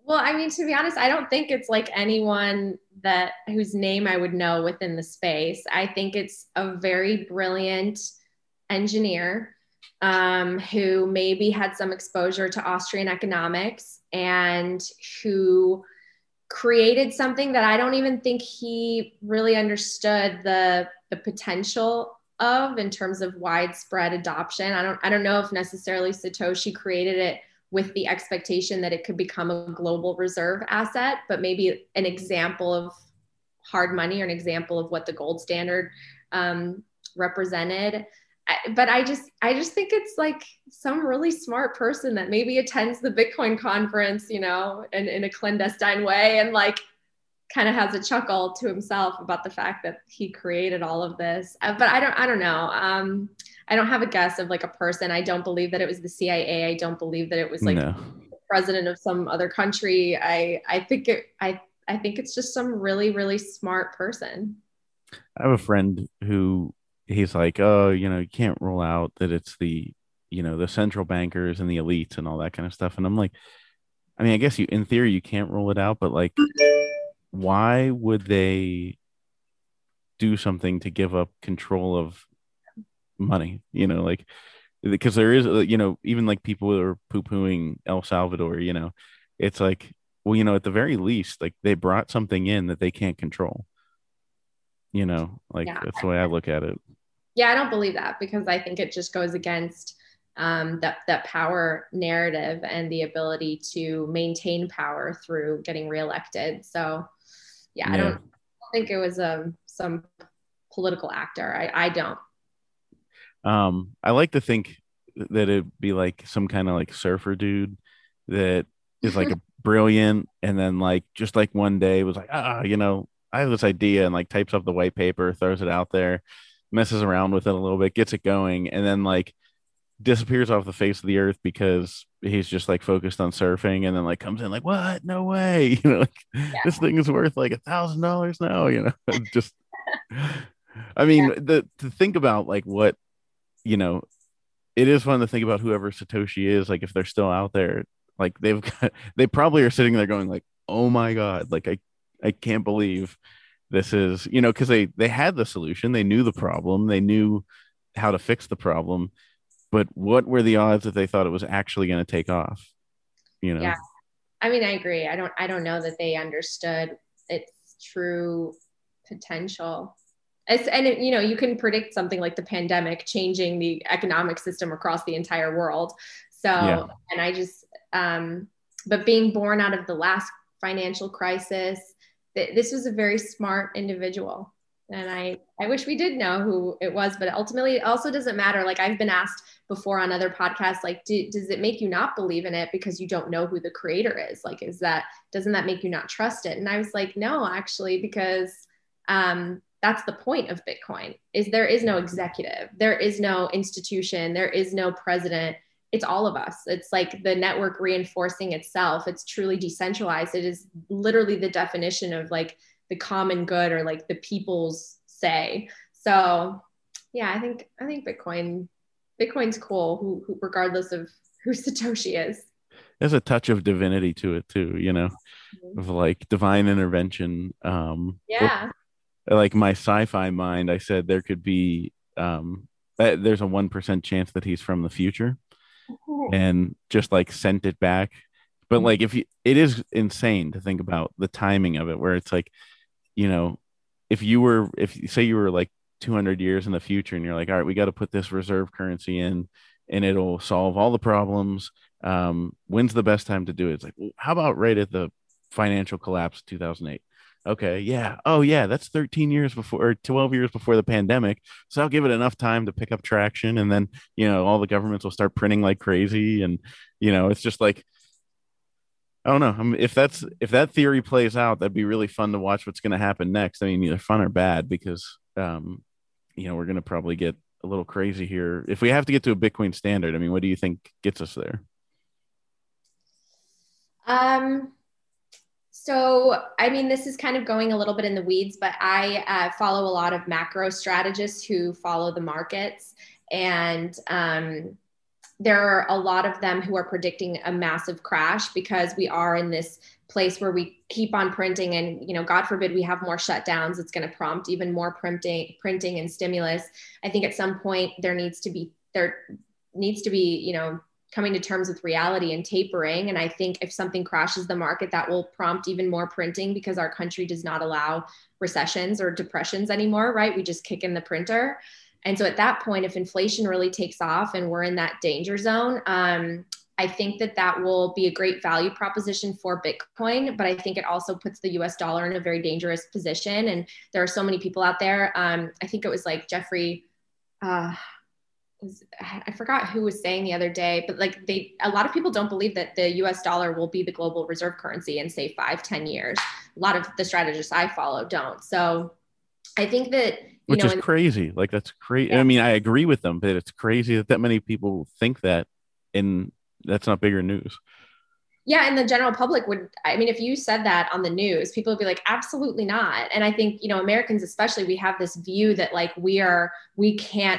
Well, I mean, to be honest, I don't think it's like anyone that whose name I would know within the space. I think it's a very brilliant engineer um, who maybe had some exposure to Austrian economics and who created something that I don't even think he really understood the the potential of in terms of widespread adoption. I don't I don't know if necessarily Satoshi created it with the expectation that it could become a global reserve asset, but maybe an example of hard money or an example of what the gold standard um, represented. But I just, I just think it's like some really smart person that maybe attends the Bitcoin conference, you know, in, in a clandestine way and like kind of has a chuckle to himself about the fact that he created all of this. Uh, but I don't, I don't know. Um, I don't have a guess of like a person. I don't believe that it was the C I A. I don't believe that it was like No. the president of some other country. I, I think it, I, I think it's just some really, really smart person. I have a friend who he's like, oh, you know, you can't rule out that it's the, you know, the central bankers and the elites and all that kind of stuff. And I'm like, I mean, I guess you, in theory, you can't rule it out, but like, why would they do something to give up control of money? You know, like, because there is, you know, even like people who are poo-pooing El Salvador, you know, it's like, well, you know, at the very least, like they brought something in that they can't control. You know, like Yeah. that's the way I look at it. Yeah, I don't believe that because I think it just goes against um, that that power narrative and the ability to maintain power through getting reelected. So, yeah, Yeah. I don't think it was um, some political actor. I, I don't. Um, I like to think that it'd be like some kind of like surfer dude that is like a brilliant, and then like just like one day was like, ah, you know, I have this idea, and like types up the white paper, throws it out there, messes around with it a little bit, gets it going, and then like disappears off the face of the earth because he's just like focused on surfing, and then like comes in like, what? No way, you know, like Yeah. this thing is worth like a thousand dollars now, you know, just. I mean, yeah. the to think about like what, you know, it is fun to think about whoever Satoshi is, like if they're still out there, like they've got, they probably are sitting there going like, oh my God, like I, I can't believe this is, you know, because they, they had the solution. They knew the problem. They knew how to fix the problem. But what were the odds that they thought it was actually going to take off? You know? Yeah. I mean, I agree. I don't, I don't know that they understood its true potential. It's, and it, you know, you can predict something like the pandemic changing the economic system across the entire world. So, yeah. and I just, um, but being born out of the last financial crisis, th- this was a very smart individual. And I, I wish we did know who it was, but ultimately it also doesn't matter. Like I've been asked before on other podcasts, like, do, does it make you not believe in it because you don't know who the creator is? Like, is that, doesn't that make you not trust it? And I was like, no, actually, because, um, that's the point of Bitcoin is there is no executive, there is no institution, there is no president. It's all of us. It's like the network reinforcing itself. It's truly decentralized. It is literally the definition of like the common good or like the people's say. So yeah, I think, I think Bitcoin, Bitcoin's cool who, who regardless of who Satoshi is. There's a touch of divinity to it too, you know, mm-hmm. of like divine intervention. Um, yeah. Like my sci-fi mind, I said there could be um there's a one percent chance that he's from the future and just like sent it back. But like if you, it is insane to think about the timing of it, where it's like, you know, if you were, if you say you were like two hundred years in the future and you're like, all right, we got to put this reserve currency in and it'll solve all the problems. Um, when's the best time to do it? It's like, well, how about right at the financial collapse of two thousand eight? Okay, yeah. Oh, yeah, that's thirteen years before, or twelve years before the pandemic. So I'll give it enough time to pick up traction. And then, you know, all the governments will start printing like crazy. And, you know, it's just like, I don't know. I mean, if that's, if that theory plays out, that'd be really fun to watch what's going to happen next. I mean, either fun or bad, because, um, you know, we're going to probably get a little crazy here. If we have to get to a Bitcoin standard, I mean, what do you think gets us there? Um, So, I mean, this is kind of going a little bit in the weeds, but I uh, follow a lot of macro strategists who follow the markets. And um, there are a lot of them who are predicting a massive crash because we are in this place where we keep on printing and, you know, God forbid we have more shutdowns. It's going to prompt even more printing, printing and stimulus. I think at some point there needs to be, there needs to be, you know, coming to terms with reality and tapering. And I think if something crashes the market, that will prompt even more printing because our country does not allow recessions or depressions anymore, right? We just kick in the printer. And so at that point, if inflation really takes off and we're in that danger zone, um, I think that that will be a great value proposition for Bitcoin, but I think it also puts the U S dollar in a very dangerous position. And there are so many people out there. Um, I think it was like Jeffrey, uh, was, I forgot who was saying the other day, but like they, a lot of people don't believe that the U S dollar will be the global reserve currency in say five, ten years. A lot of the strategists I follow don't. So I think that, you which know, is in, crazy. Like that's crazy. Yeah. I mean, I agree with them, but it's crazy that that many people think that, and that's not bigger news. Yeah. And the general public would, I mean, if you said that on the news, people would be like, absolutely not. And I think, you know, Americans, especially, we have this view that like we are, we can't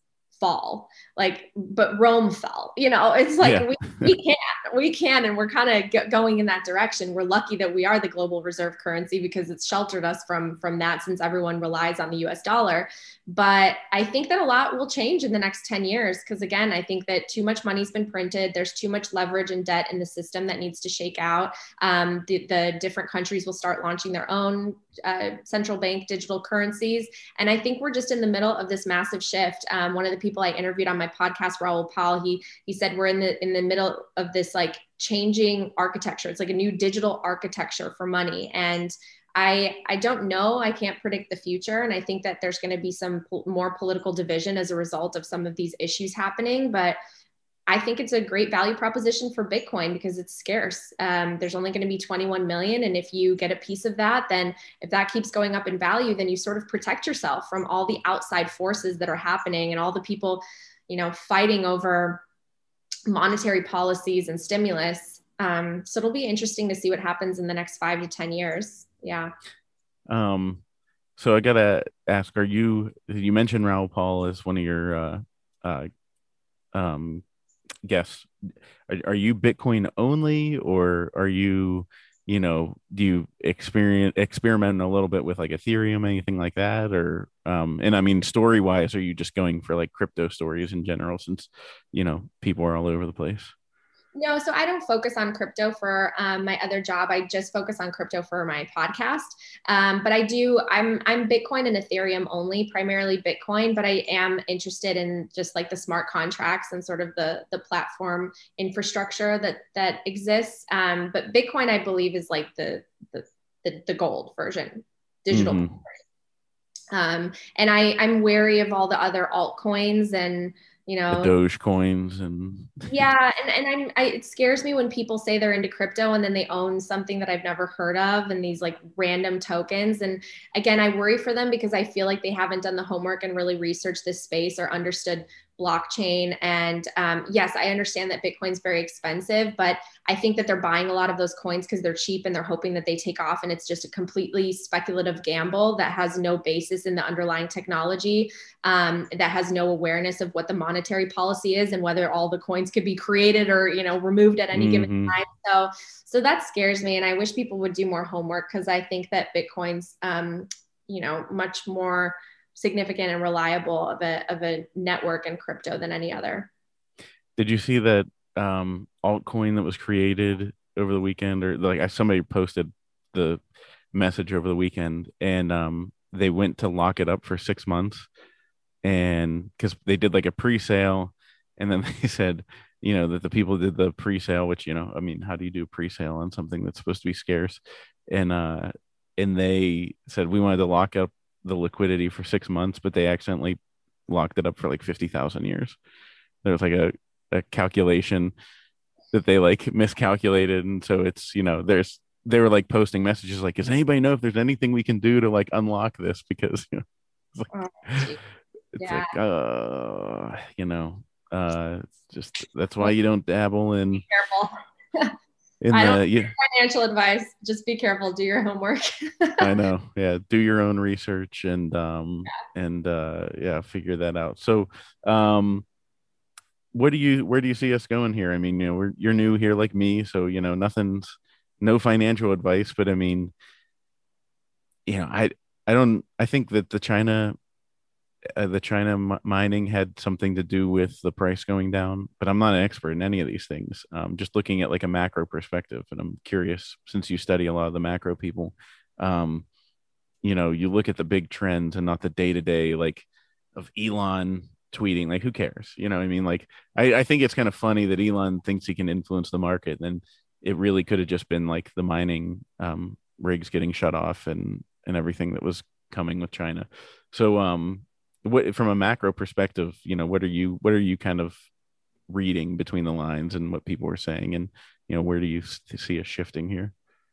fall, like, but Rome fell, you know, it's like, Yeah. we, we can, we can, and we're kind of g- going in that direction. We're lucky that we are the global reserve currency because it's sheltered us from, from that, since everyone relies on the U S dollar. But I think that a lot will change in the next ten years. Cause again, I think that too much money's been printed. There's too much leverage and debt in the system that needs to shake out. Um, the, the different countries will start launching their own uh, central bank digital currencies. And I think we're just in the middle of this massive shift. Um, one of the people I interviewed on my podcast, Raoul Pal, he, he said, we're in the, in the middle of this like changing architecture. It's like a new digital architecture for money. And I, I don't know, I can't predict the future. And I think that there's going to be some po- more political division as a result of some of these issues happening. But I think it's a great value proposition for Bitcoin because it's scarce. Um, there's only going to be twenty-one million. And if you get a piece of that, then if that keeps going up in value, then you sort of protect yourself from all the outside forces that are happening and all the people, you know, fighting over monetary policies and stimulus. Um, so it'll be interesting to see what happens in the next five to ten years. Yeah. Um, so I gotta ask, are you, you mentioned Raoul Pal as one of your, uh, uh, um, guests. Are, are you Bitcoin only, or are you, you know, do you experience experiment a little bit with like Ethereum, anything like that? Or, um, and I mean, story wise, are you just going for like crypto stories in general, since, you know, people are all over the place? No, so I don't focus on crypto for um, my other job. I just focus on crypto for my podcast. Um, but I do, I'm I'm Bitcoin and Ethereum only, primarily Bitcoin, but I am interested in just like the smart contracts and sort of the, the platform infrastructure that that exists. Um, but Bitcoin, I believe, is like the the, the, the gold version, digital. Mm-hmm. Um, and I, I'm wary of all the other altcoins and, you know, the Doge coins and yeah, and, and I'm I, it scares me when people say they're into crypto and then they own something that I've never heard of and these like random tokens. And again, I worry for them because I feel like they haven't done the homework and really researched this space or understood blockchain. And um, yes, I understand that Bitcoin's very expensive, but I think that they're buying a lot of those coins because they're cheap and they're hoping that they take off. And it's just a completely speculative gamble that has no basis in the underlying technology, um, that has no awareness of what the monetary policy is and whether all the coins could be created or, you know, removed at any mm-hmm. given time. So, so that scares me. And I wish people would do more homework because I think that Bitcoin's, um, you know, much more significant and reliable of a of a network and crypto than any other. Did you see that um, altcoin that was created over the weekend, or like somebody posted the message over the weekend, and um, they went to lock it up for six months, and because they did like a pre-sale, and then they said, you know, that the people did the pre-sale, which, you know, I mean, how do you do pre-sale on something that's supposed to be scarce? And uh, and they said we wanted to lock up the liquidity for six months, but they accidentally locked it up for like fifty thousand years. There was like a, a calculation that they like miscalculated. And so it's, you know, there's, they were like posting messages like, does anybody know if there's anything we can do to like unlock this? Because, you know, it's like, oh, it's yeah. like, uh, you know, uh, it's just, that's why you don't dabble in, be careful. in I the don't yeah. financial advice. Just be careful. Do your homework. I know. Yeah. Do your own research and, um, yeah. and, uh, yeah, figure that out. So, um, what do you where do you see us going here? I mean, you know, we're you're new here like me, so you know, nothing's no financial advice, but I mean, you know, I I don't I think that the China uh, the China m- mining had something to do with the price going down, but I'm not an expert in any of these things. Um, just looking at like a macro perspective, and I'm curious since you study a lot of the macro people. Um, you know, you look at the big trends and not the day to day like of Elon tweeting. Like, who cares? You know what I mean? Like, I, I think it's kind of funny that Elon thinks he can influence the market. And it really could have just been like the mining um, rigs getting shut off and and everything that was coming with China. So, um, what from a macro perspective, you know, what are you what are you kind of reading between the lines and what people are saying, and you know, where do you see us shifting here?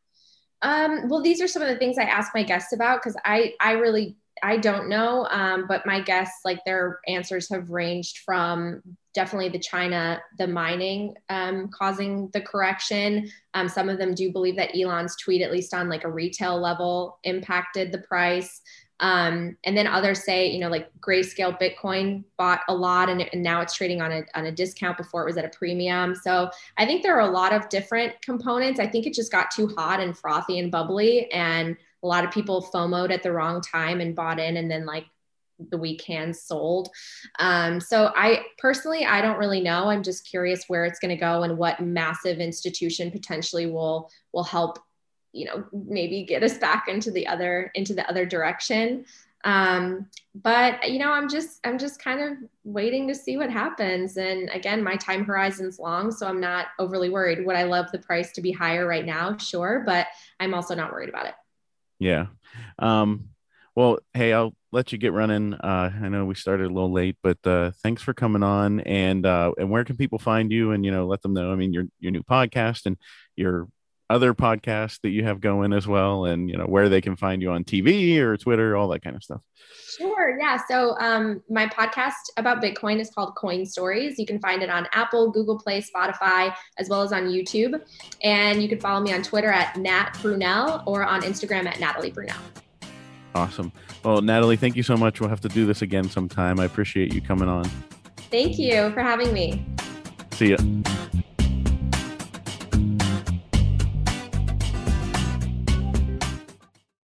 Um, well, these are some of the things I ask my guests about because I, I really, I don't know. Um, but my guests, like their answers have ranged from definitely the China, the mining um, causing the correction. Um, some of them do believe that Elon's tweet, at least on like a retail level, impacted the price. Um, and then others say, you know, like Grayscale Bitcoin bought a lot and, and now it's trading on a, on a discount before it was at a premium. So I think there are a lot of different components. I think it just got too hot and frothy and bubbly, and a lot of people FOMO'd at the wrong time and bought in, and then like the weak hands sold. Um, so I personally, I don't really know. I'm just curious where it's going to go and what massive institution potentially will, will help, you know, maybe get us back into the other, into the other direction. Um, but, you know, I'm just, I'm just kind of waiting to see what happens. And again, my time horizon's long, so I'm not overly worried. Would I love the price to be higher right now? Sure. But I'm also not worried about it. Yeah. Um, well, hey, I'll let you get running. Uh, I know we started a little late, but uh, thanks for coming on. And uh, and where can people find you? And you know, let them know. I mean, your your new podcast and your other podcasts that you have going as well, and you know where they can find you on T V or Twitter, all that kind of stuff. Sure. Yeah. So um, my podcast about Bitcoin is called Coin Stories. You can find it on Apple, Google Play, Spotify, as well as on YouTube. And you can follow me on Twitter at Nat Brunell or on Instagram at Natalie Brunell. Awesome. Well, Natalie, thank you so much. We'll have to do this again sometime. I appreciate you coming on. Thank you for having me. See ya.